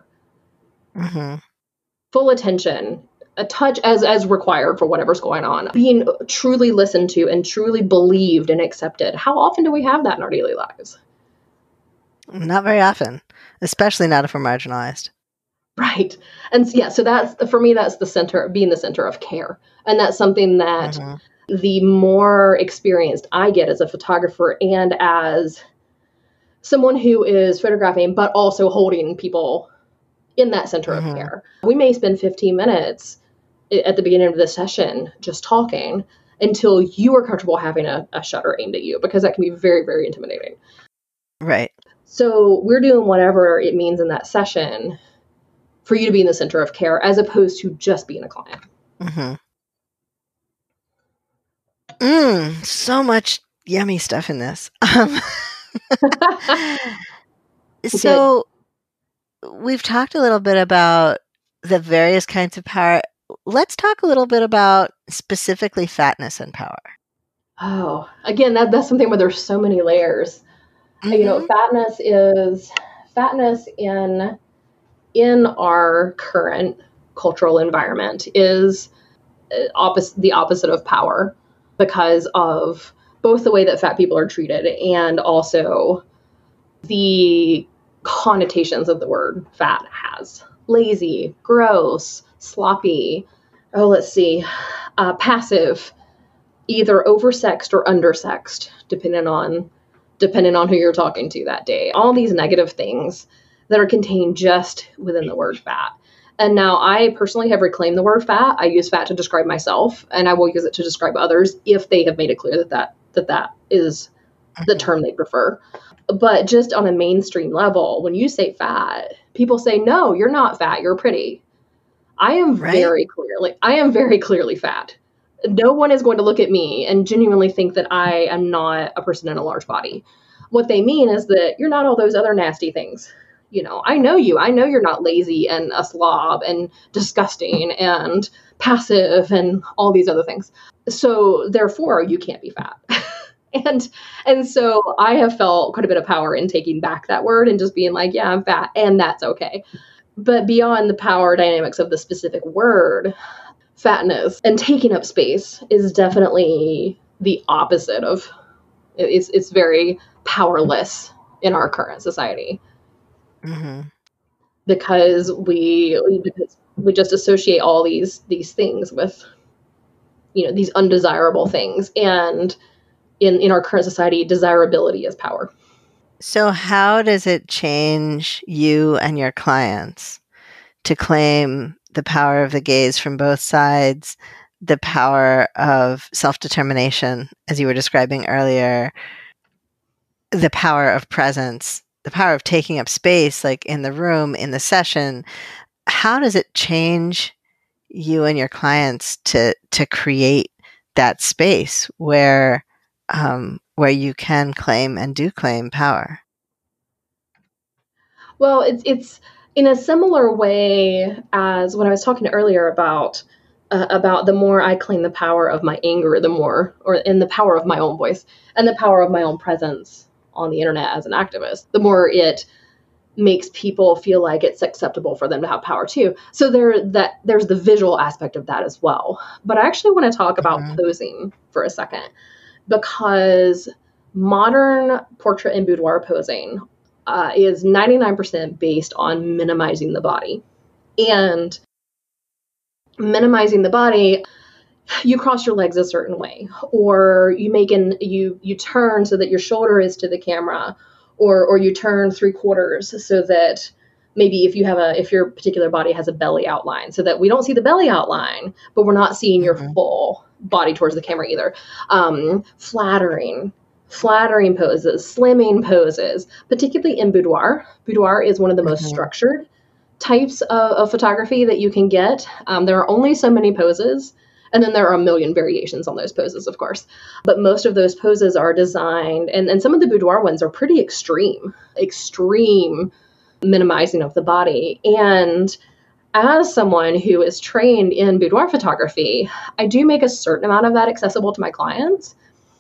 Full attention, a touch as required for whatever's going on, being truly listened to and truly believed and accepted. How often do we have that in our daily lives? Not very often, especially not if we're marginalized. Right. And so that's, for me, that's the center, being the center of care. And that's something that the more experienced I get as a photographer and as someone who is photographing, but also holding people in that center of care. We may spend 15 minutes at the beginning of the session just talking until you are comfortable having a shutter aimed at you, because that can be very, very intimidating. Right. So we're doing whatever it means in that session for you to be in the center of care, as opposed to just being a client. So much yummy stuff in this. So we've talked a little bit about the various kinds of power. Let's talk a little bit about specifically fatness and power. Oh, again, that's something where there's so many layers. Fatness in our current cultural environment is the opposite of power, because of both the way that fat people are treated and also the connotations of the word fat has. Lazy, gross, sloppy, passive, either oversexed or undersexed, depending on who you're talking to that day. All these negative things that are contained just within the word fat. And now I personally have reclaimed the word fat. I use fat to describe myself, and I will use it to describe others if they have made it clear that is the term they prefer. But just on a mainstream level, when you say fat, people say, no, you're not fat, you're pretty. I am very clearly fat. No one is going to look at me and genuinely think that I am not a person in a large body. What they mean is that you're not all those other nasty things. I know you. I know you're not lazy and a slob and disgusting and passive and all these other things. So therefore, you can't be fat. And so I have felt quite a bit of power in taking back that word and just being like, yeah, I'm fat, and that's okay. But beyond the power dynamics of the specific word, fatness and taking up space is definitely the opposite of, it's very powerless in our current society. Mm-hmm. Because we just associate all these things with, these undesirable things. And in our current society, desirability is power. So how does it change you and your clients to claim the power of the gaze from both sides, the power of self-determination, as you were describing earlier, the power of presence, the power of taking up space, like in the room, in the session? How does it change you and your clients to create that space where you can claim and do claim power? Well, it's in a similar way as when I was talking earlier about the more I claim the power of my anger, the more, or in the power of my own voice and the power of my own presence on the internet as an activist, the more it makes people feel like it's acceptable for them to have power too. So there's the visual aspect of that as well. But I actually want to talk about posing for a second, because modern portrait and boudoir posing is 99% based on minimizing the body. And minimizing the body, you cross your legs a certain way, or you turn so that your shoulder is to the camera, or you turn 3/4 so that maybe if your particular body has a belly outline, so that we don't see the belly outline, but we're not seeing your full body towards the camera either. Flattering poses, slimming poses, particularly in boudoir. Boudoir is one of the most structured types of photography that you can get. There are only so many poses, and then there are a million variations on those poses, of course. But most of those poses are designed, and some of the boudoir ones are pretty extreme minimizing of the body. And as someone who is trained in boudoir photography, I do make a certain amount of that accessible to my clients.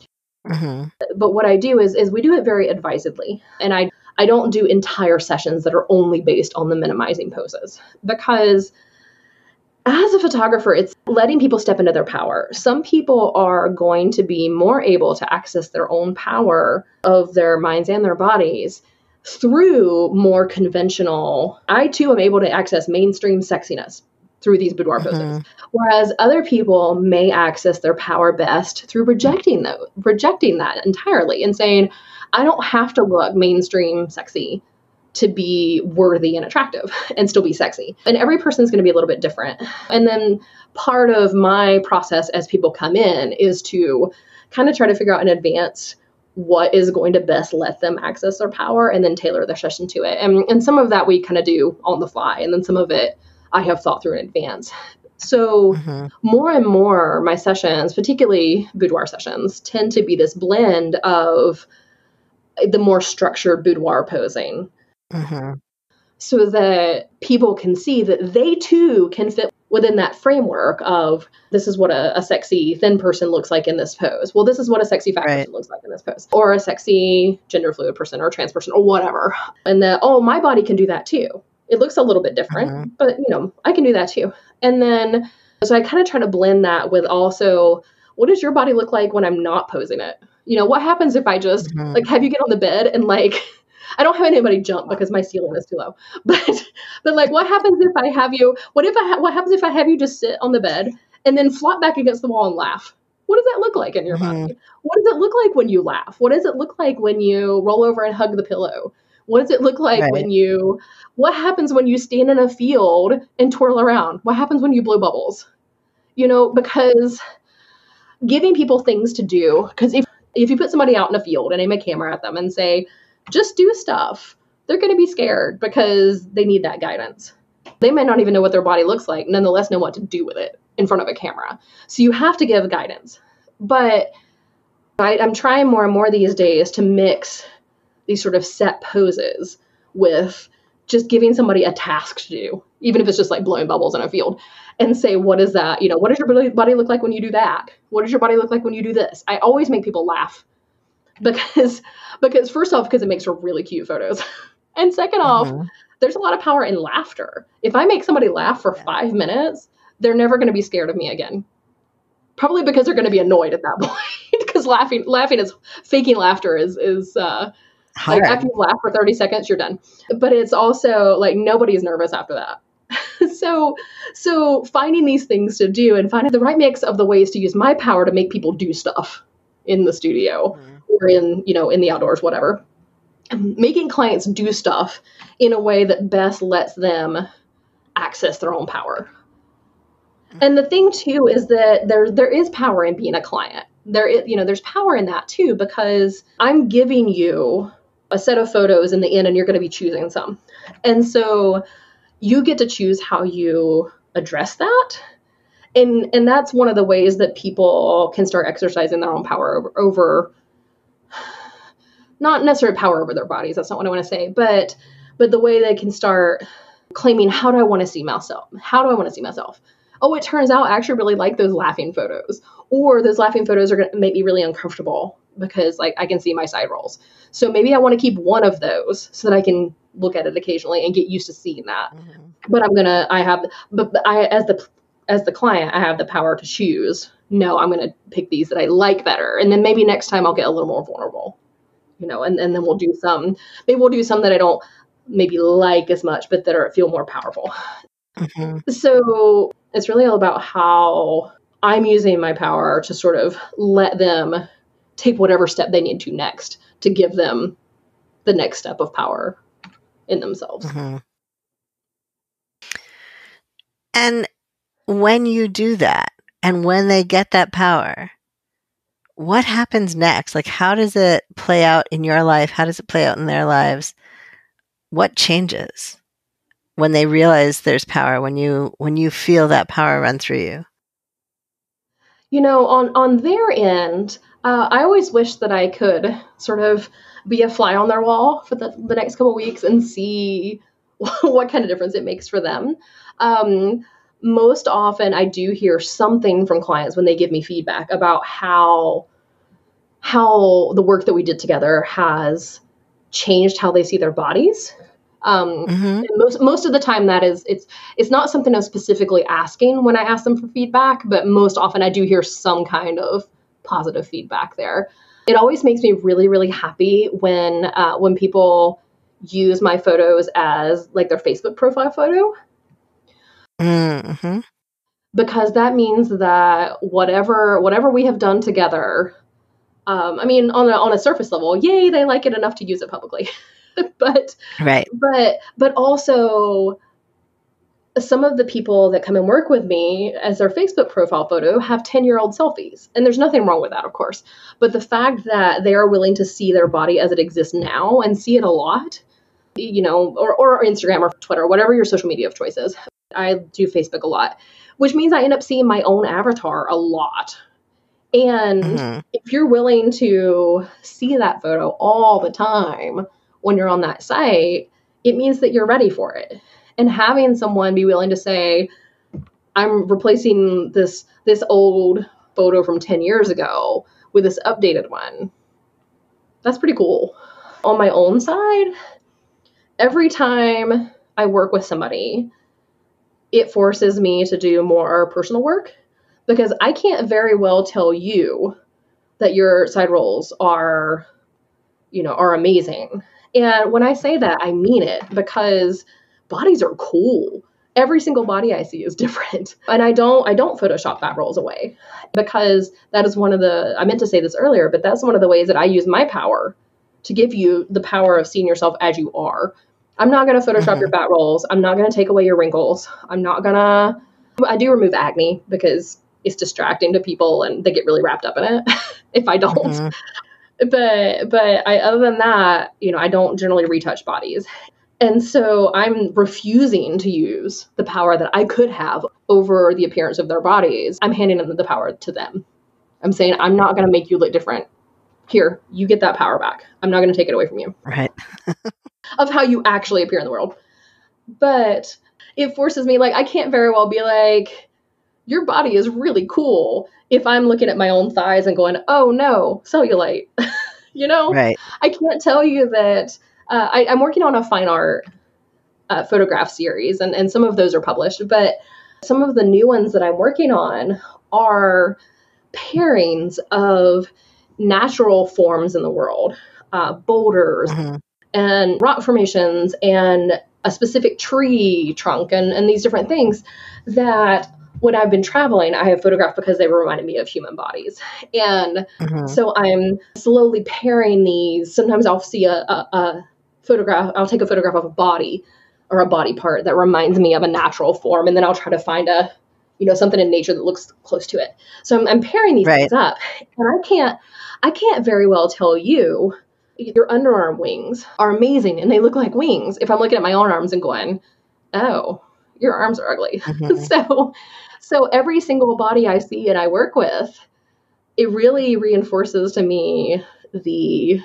But what I do is we do it very advisedly. And I don't do entire sessions that are only based on the minimizing poses, because as a photographer, it's letting people step into their power. Some people are going to be more able to access their own power of their minds and their bodies through more conventional. I too am able to access mainstream sexiness through these boudoir poses, whereas other people may access their power best through rejecting that entirely and saying, I don't have to look mainstream sexy to be worthy and attractive and still be sexy. And every person's going to be a little bit different. And then part of my process as people come in is to kind of try to figure out in advance what is going to best let them access their power, and then tailor their session to it. And some of that we kind of do on the fly, and then some of it I have thought through in advance. So more and more my sessions, particularly boudoir sessions, tend to be this blend of the more structured boudoir posing, so that people can see that they too can fit within that framework of, this is what a sexy thin person looks like in this pose. Well, this is what a sexy fat person looks like in this pose, or a sexy gender fluid person or trans person or whatever. And that, oh, my body can do that too. It looks a little bit different, but I can do that too. And then, so I kind of try to blend that with also, what does your body look like when I'm not posing it? What happens if I just have you get on the bed and I don't have anybody jump because my ceiling is too low, but what happens if I have you, what happens if I have you just sit on the bed and then flop back against the wall and laugh? What does that look like in your body? What does it look like when you laugh? What does it look like when you roll over and hug the pillow? What does it look like what happens when you stand in a field and twirl around? What happens when you blow bubbles? Because giving people things to do, because if you put somebody out in a field and aim a camera at them and say, just do stuff, they're going to be scared because they need that guidance. They may not even know what their body looks like, nonetheless know what to do with it in front of a camera. So you have to give guidance. But I'm trying more and more these days to mix these sort of set poses with just giving somebody a task to do, even if it's just like blowing bubbles in a field, and say, what is that? What does your body look like when you do that? What does your body look like when you do this? I always make people laugh because first off, because it makes for really cute photos. And second off, there's a lot of power in laughter. If I make somebody laugh for 5 minutes, they're never going to be scared of me again. Probably because they're going to be annoyed at that point. Because faking laughter is like after you laugh for 30 seconds, you're done. But it's also like nobody's nervous after that. So finding these things to do and finding the right mix of the ways to use my power to make people do stuff in the studio or in the outdoors, whatever. Making clients do stuff in a way that best lets them access their own power. And the thing too is that there is power in being a client. There's power in that too, because I'm giving you a set of photos in the end and you're going to be choosing some. And so you get to choose how you address that. And that's one of the ways that people can start exercising their own power over not necessarily power over their bodies. That's not what I want to say, but the way they can start claiming, how do I want to see myself? How do I want to see myself? Oh, it turns out I actually really like those laughing photos, or those laughing photos are going to make me really uncomfortable because like I can see my side rolls. So maybe I want to keep one of those so that I can look at it occasionally and get used to seeing that. But as the client, I have the power to choose. No, I'm going to pick these that I like better. And then maybe next time I'll get a little more vulnerable, and then we'll do some that I don't maybe like as much, but that feel more powerful. So it's really all about how I'm using my power to sort of let them take whatever step they need to next to give them the next step of power in themselves. And when you do that, and when they get that power, what happens next? Like, how does it play out in your life? How does it play out in their lives? What changes when they realize there's power, when you feel that power run through you? On their end, I always wish that I could sort of be a fly on their wall for the next couple of weeks and see what kind of difference it makes for them. Most often I do hear something from clients when they give me feedback about how the work that we did together has changed how they see their bodies. Most of the time that is, it's not something I'm specifically asking when I ask them for feedback, but most often I do hear some kind of positive feedback there. It always makes me really, really happy when people use my photos as like their Facebook profile photo. Because that means that whatever we have done together, on a surface level, yay, they like it enough to use it publicly. But also some of the people that come and work with me as their Facebook profile photo have 10-year-old selfies. And there's nothing wrong with that, of course. But the fact that they are willing to see their body as it exists now and see it a lot, or Instagram or Twitter, whatever your social media of choice is. I do Facebook a lot, which means I end up seeing my own avatar a lot. And if you're willing to see that photo all the time when you're on that site, it means that you're ready for it. And having someone be willing to say, I'm replacing this old photo from 10 years ago with this updated one, that's pretty cool. On my own side, every time I work with somebody, it forces me to do more personal work, because I can't very well tell you that your side rolls are amazing. And when I say that, I mean it, because bodies are cool. Every single body I see is different. And I don't Photoshop fat rolls away, because that is I meant to say this earlier, but that's one of the ways that I use my power to give you the power of seeing yourself as you are. I'm not going to Photoshop your fat rolls. I'm not going to take away your wrinkles. I do remove acne because it's distracting to people and they get really wrapped up in it if I don't. But other than that, I don't generally retouch bodies. And so I'm refusing to use the power that I could have over the appearance of their bodies. I'm handing them the power to them. I'm saying, I'm not going to make you look different. Here, you get that power back. I'm not going to take it away from you. Right. Of how you actually appear in the world. but it forces me, like, I can't very well be like, your body is really cool if I'm looking at my own thighs and going, oh no, cellulite. Right. I can't tell you that I'm working on a fine art photograph series, and some of those are published, but some of the new ones that I'm working on are pairings of natural forms in the world, boulders and rock formations and a specific tree trunk and these different things that when I've been traveling, I have photographed because they reminded me of human bodies. And so I'm slowly pairing these. Sometimes I'll see a photograph, I'll take a photograph of a body or a body part that reminds me of a natural form. And then I'll try to find something in nature that looks close to it. So I'm pairing these things up, and I can't very well tell you your underarm wings are amazing and they look like wings if I'm looking at my own arms and going, oh, your arms are ugly. So every single body I see and I work with, it really reinforces to me the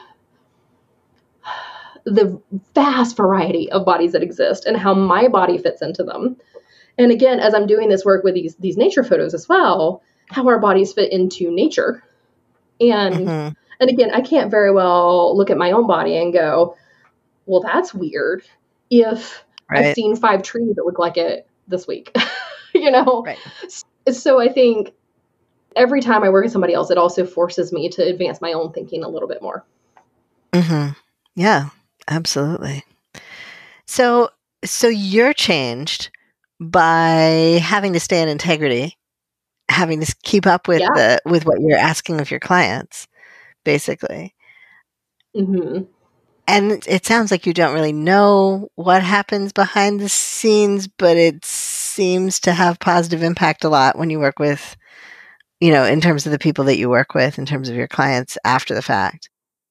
vast variety of bodies that exist and how my body fits into them. And again, as I'm doing this work with these nature photos as well, how our bodies fit into nature. And again, I can't very well look at my own body and go, well, that's weird if I've seen 5 trees that look like it this week, Right. So I think every time I work with somebody else, it also forces me to advance my own thinking a little bit more. Yeah, absolutely. So you're changed by having to stay in integrity, having to keep up with with what you're asking of your clients, basically. And it sounds like you don't really know what happens behind the scenes, but it seems to have positive impact a lot when you work with, in terms of the people that you work with, in terms of your clients after the fact.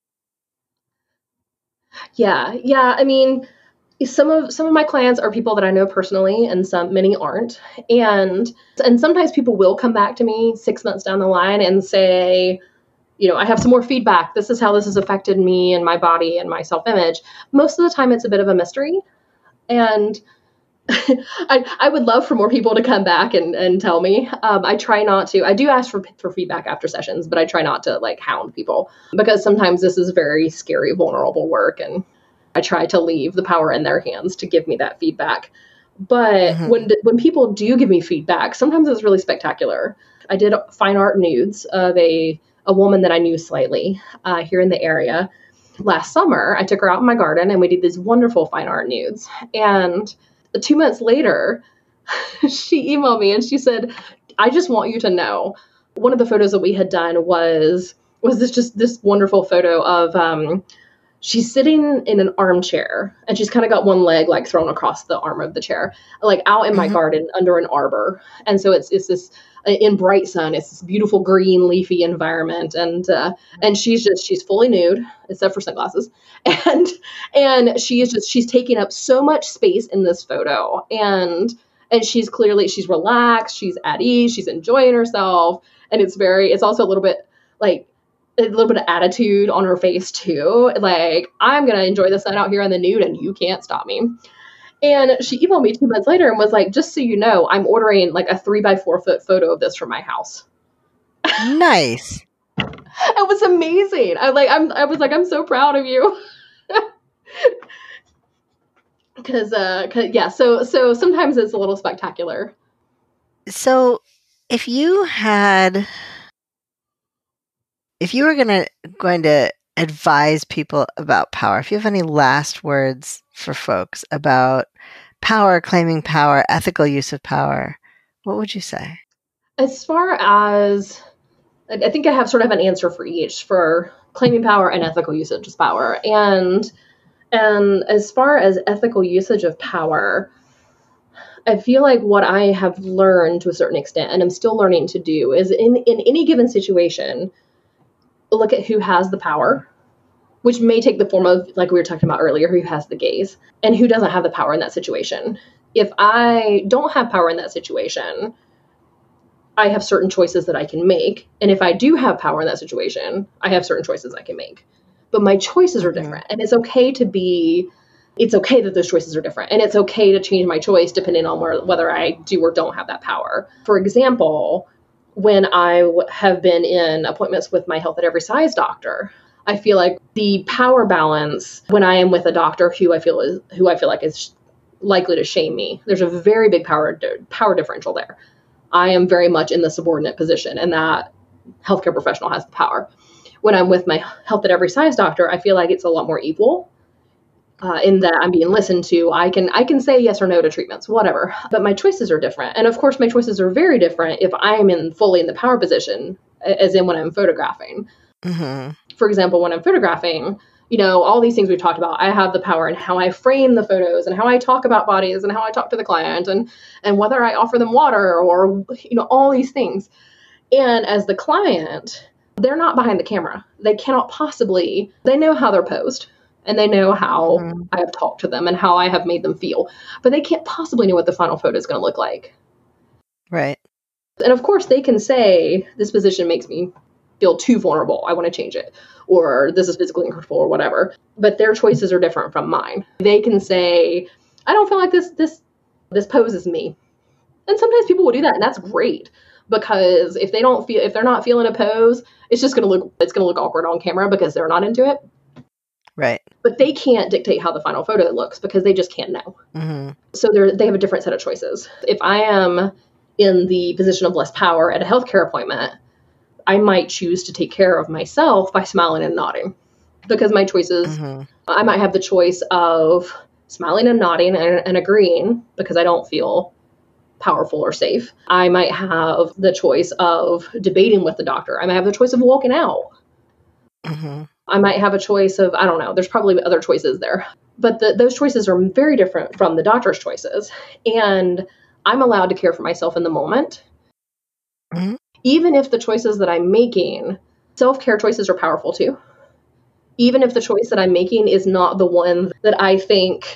Yeah. I mean, some of my clients are people that I know personally, and many aren't. And sometimes people will come back to me 6 months down the line and say, I have some more feedback. This is how this has affected me and my body and my self-image. Most of the time it's a bit of a mystery. And I would love for more people to come back and tell me. I try not to. I do ask for feedback after sessions, but I try not to hound people, because sometimes this is very scary, vulnerable work, and I try to leave the power in their hands to give me that feedback. But when people do give me feedback, sometimes it's really spectacular. I did fine art nudes of a woman that I knew slightly here in the area. Last summer, I took her out in my garden and we did these wonderful fine art nudes. And 2 months later, she emailed me and she said, I just want you to know, one of the photos that we had done was this wonderful photo of she's sitting in an armchair and she's kind of got one leg thrown across the arm of the chair, out in my garden under an arbor. And so it's this in bright sun, it's this beautiful green leafy environment. And she's fully nude except for sunglasses. And she's taking up so much space in this photo. And she's relaxed, she's at ease, she's enjoying herself. And it's also a little bit of attitude on her face too. I'm going to enjoy the sun out here in the nude and you can't stop me. And she emailed me 2 months later and was like, just so you know, I'm ordering a 3x4 foot photo of this from my house. Nice. It was amazing. I was like, I'm so proud of you. Cause so sometimes it's a little spectacular. So if you were going to advise people about power, if you have any last words for folks about power, claiming power, ethical use of power, what would you say? As far as, I think I have sort of an answer for each, for claiming power and ethical usage of power. And as far as ethical usage of power, I feel like what I have learned to a certain extent, and I'm still learning to do, is in any given situation, look at who has the power, which may take the form of, like we were talking about earlier, who has the gaze, and who doesn't have the power in that situation. If I don't have power in that situation, I have certain choices that I can make. And if I do have power in that situation, I have certain choices I can make. But my choices are different. And it's okay to be it's okay that those choices are different. And it's okay to change my choice depending on whether I do or don't have that power. For example, when I have been in appointments with my Health at Every Size doctor, I feel like the power balance when I am with a doctor who I feel like is likely to shame me, there's a very big power differential there. I am very much in the subordinate position, and that healthcare professional has the power. When I'm with my Health at Every Size doctor, I feel like it's a lot more equal. In that I'm being listened to. I can say yes or no to treatments, whatever. But my choices are different. And of course, my choices are very different if I am fully in the power position, as in when I'm photographing. Mm-hmm. For example, when I'm photographing, all these things we've talked about, I have the power in how I frame the photos and how I talk about bodies and how I talk to the client and whether I offer them water or, all these things. And as the client, they're not behind the camera. They cannot possibly, they know how they're posed. And they know how I have talked to them and how I have made them feel. But they can't possibly know what the final photo is going to look like. Right. And of course, they can say, this position makes me feel too vulnerable. I want to change it. Or this is physically uncomfortable or whatever. But their choices are different from mine. They can say, I don't feel like this pose is me. And sometimes people will do that. And that's great. Because if they're not feeling a pose, it's going to look awkward on camera because they're not into it. Right. But they can't dictate how the final photo looks because they just can't know. Mm-hmm. So they have a different set of choices. If I am in the position of less power at a healthcare appointment, I might choose to take care of myself by smiling and nodding. Because my choices, I might have the choice of smiling and nodding and agreeing because I don't feel powerful or safe. I might have the choice of debating with the doctor. I might have the choice of walking out. Mm-hmm. I might have a choice of, I don't know, there's probably other choices there. But those choices are very different from the doctor's choices. And I'm allowed to care for myself in the moment. Mm-hmm. Even if the choices that I'm making, self-care choices are powerful too. Even if the choice that I'm making is not the one that I think,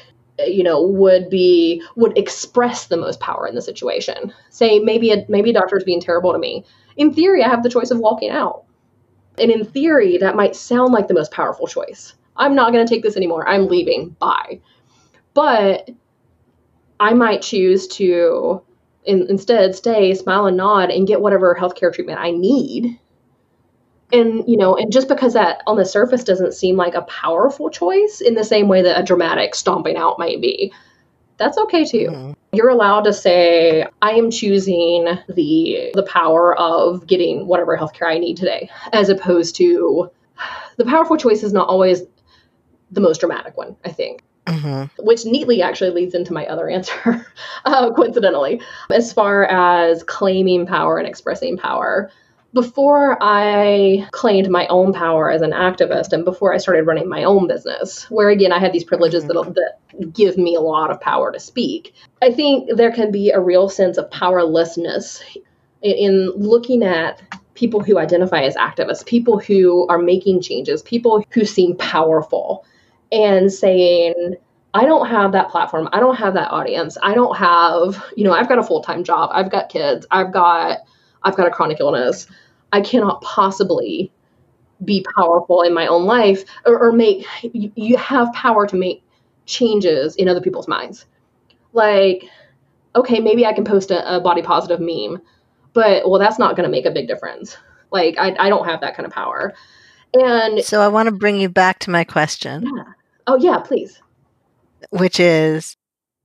would express the most power in the situation. Say maybe a doctor's being terrible to me. In theory, I have the choice of walking out. And in theory, that might sound like the most powerful choice. I'm not going to take this anymore. I'm leaving. Bye. But I might choose to instead stay, smile and nod and get whatever healthcare treatment I need. And, and just because that on the surface doesn't seem like a powerful choice in the same way that a dramatic stomping out might be, that's okay too. Mm-hmm. You're allowed to say, I am choosing the power of getting whatever healthcare I need today, as opposed to the powerful choice is not always the most dramatic one, I think. Mm-hmm. Which neatly actually leads into my other answer, coincidentally, as far as claiming power and expressing power. Before I claimed my own power as an activist and before I started running my own business, where again, I had these privileges that give me a lot of power to speak, I think there can be a real sense of powerlessness in looking at people who identify as activists, people who are making changes, people who seem powerful, and saying, I don't have that platform. I don't have that audience. I don't have, I've got a full-time job. I've got kids. I've got a chronic illness. I cannot possibly be powerful in my own life or make, you have power to make changes in other people's minds. Like, okay, maybe I can post a body positive meme, but that's not going to make a big difference. Like, I don't have that kind of power. And so I want to bring you back to my question. Yeah. Oh yeah, please. Which is,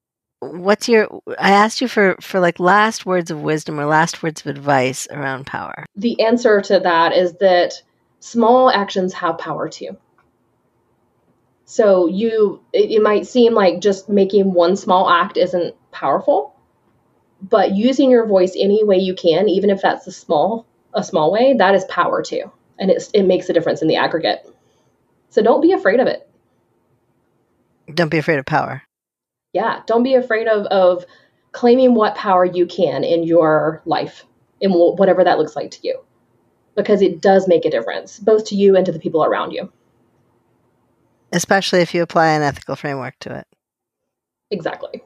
I asked you for like last words of wisdom or last words of advice around power. The answer to that is that small actions have power too. So it might seem like just making one small act isn't powerful, but using your voice any way you can, even if that's a small way, that is power too. And it makes a difference in the aggregate. So don't be afraid of it. Don't be afraid of power. Yeah, don't be afraid of claiming what power you can in your life, in whatever that looks like to you, because it does make a difference, both to you and to the people around you. Especially if you apply an ethical framework to it. Exactly.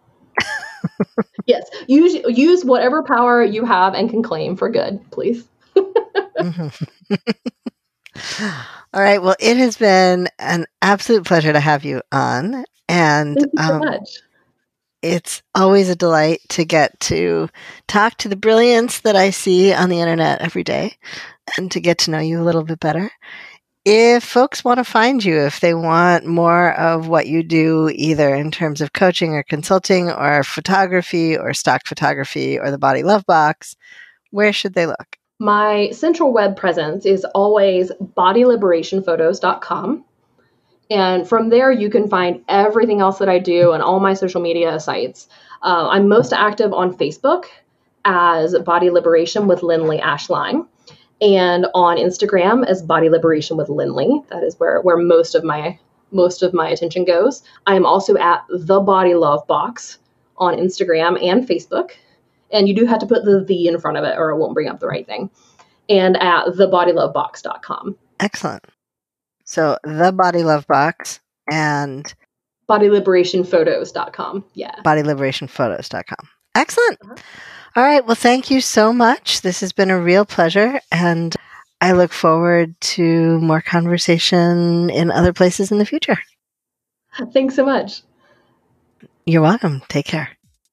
Yes, use whatever power you have and can claim for good, please. Mm-hmm. All right. Well, it has been an absolute pleasure to have you on. And Thank you so much. It's always a delight to get to talk to the brilliance that I see on the internet every day and to get to know you a little bit better. If folks want to find you, if they want more of what you do, either in terms of coaching or consulting or photography or stock photography or the Body Love Box, where should they look? My central web presence is always bodyliberationphotos.com. And from there, you can find everything else that I do on all my social media sites. I'm most active on Facebook as Body Liberation with Lindley Ashline, and on Instagram as Body Liberation with Lindley. That is where most of my attention goes. I am also at the Body Love Box on Instagram and Facebook, and you do have to put the in front of it, or it won't bring up the right thing. And at thebodylovebox.com. Excellent. So the Body Love Box and bodyliberationphotos.com. Yeah. bodyliberationphotos.com. Excellent. All right. Well, thank you so much. This has been a real pleasure. And I look forward to more conversation in other places in the future. Thanks so much. You're welcome. Take care.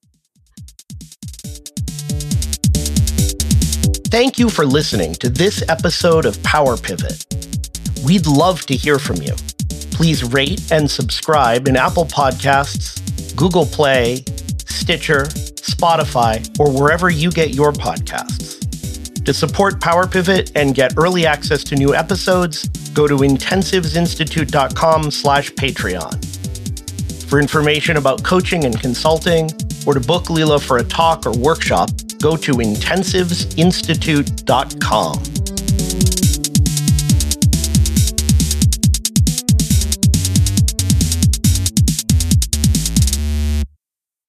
Thank you for listening to this episode of Power Pivot. We'd love to hear from you. Please rate and subscribe in Apple Podcasts, Google Play, Stitcher, Spotify, or wherever you get your podcasts. To support Power Pivot and get early access to new episodes, go to intensivesinstitute.com/Patreon. For information about coaching and consulting, or to book Leela for a talk or workshop, go to intensivesinstitute.com.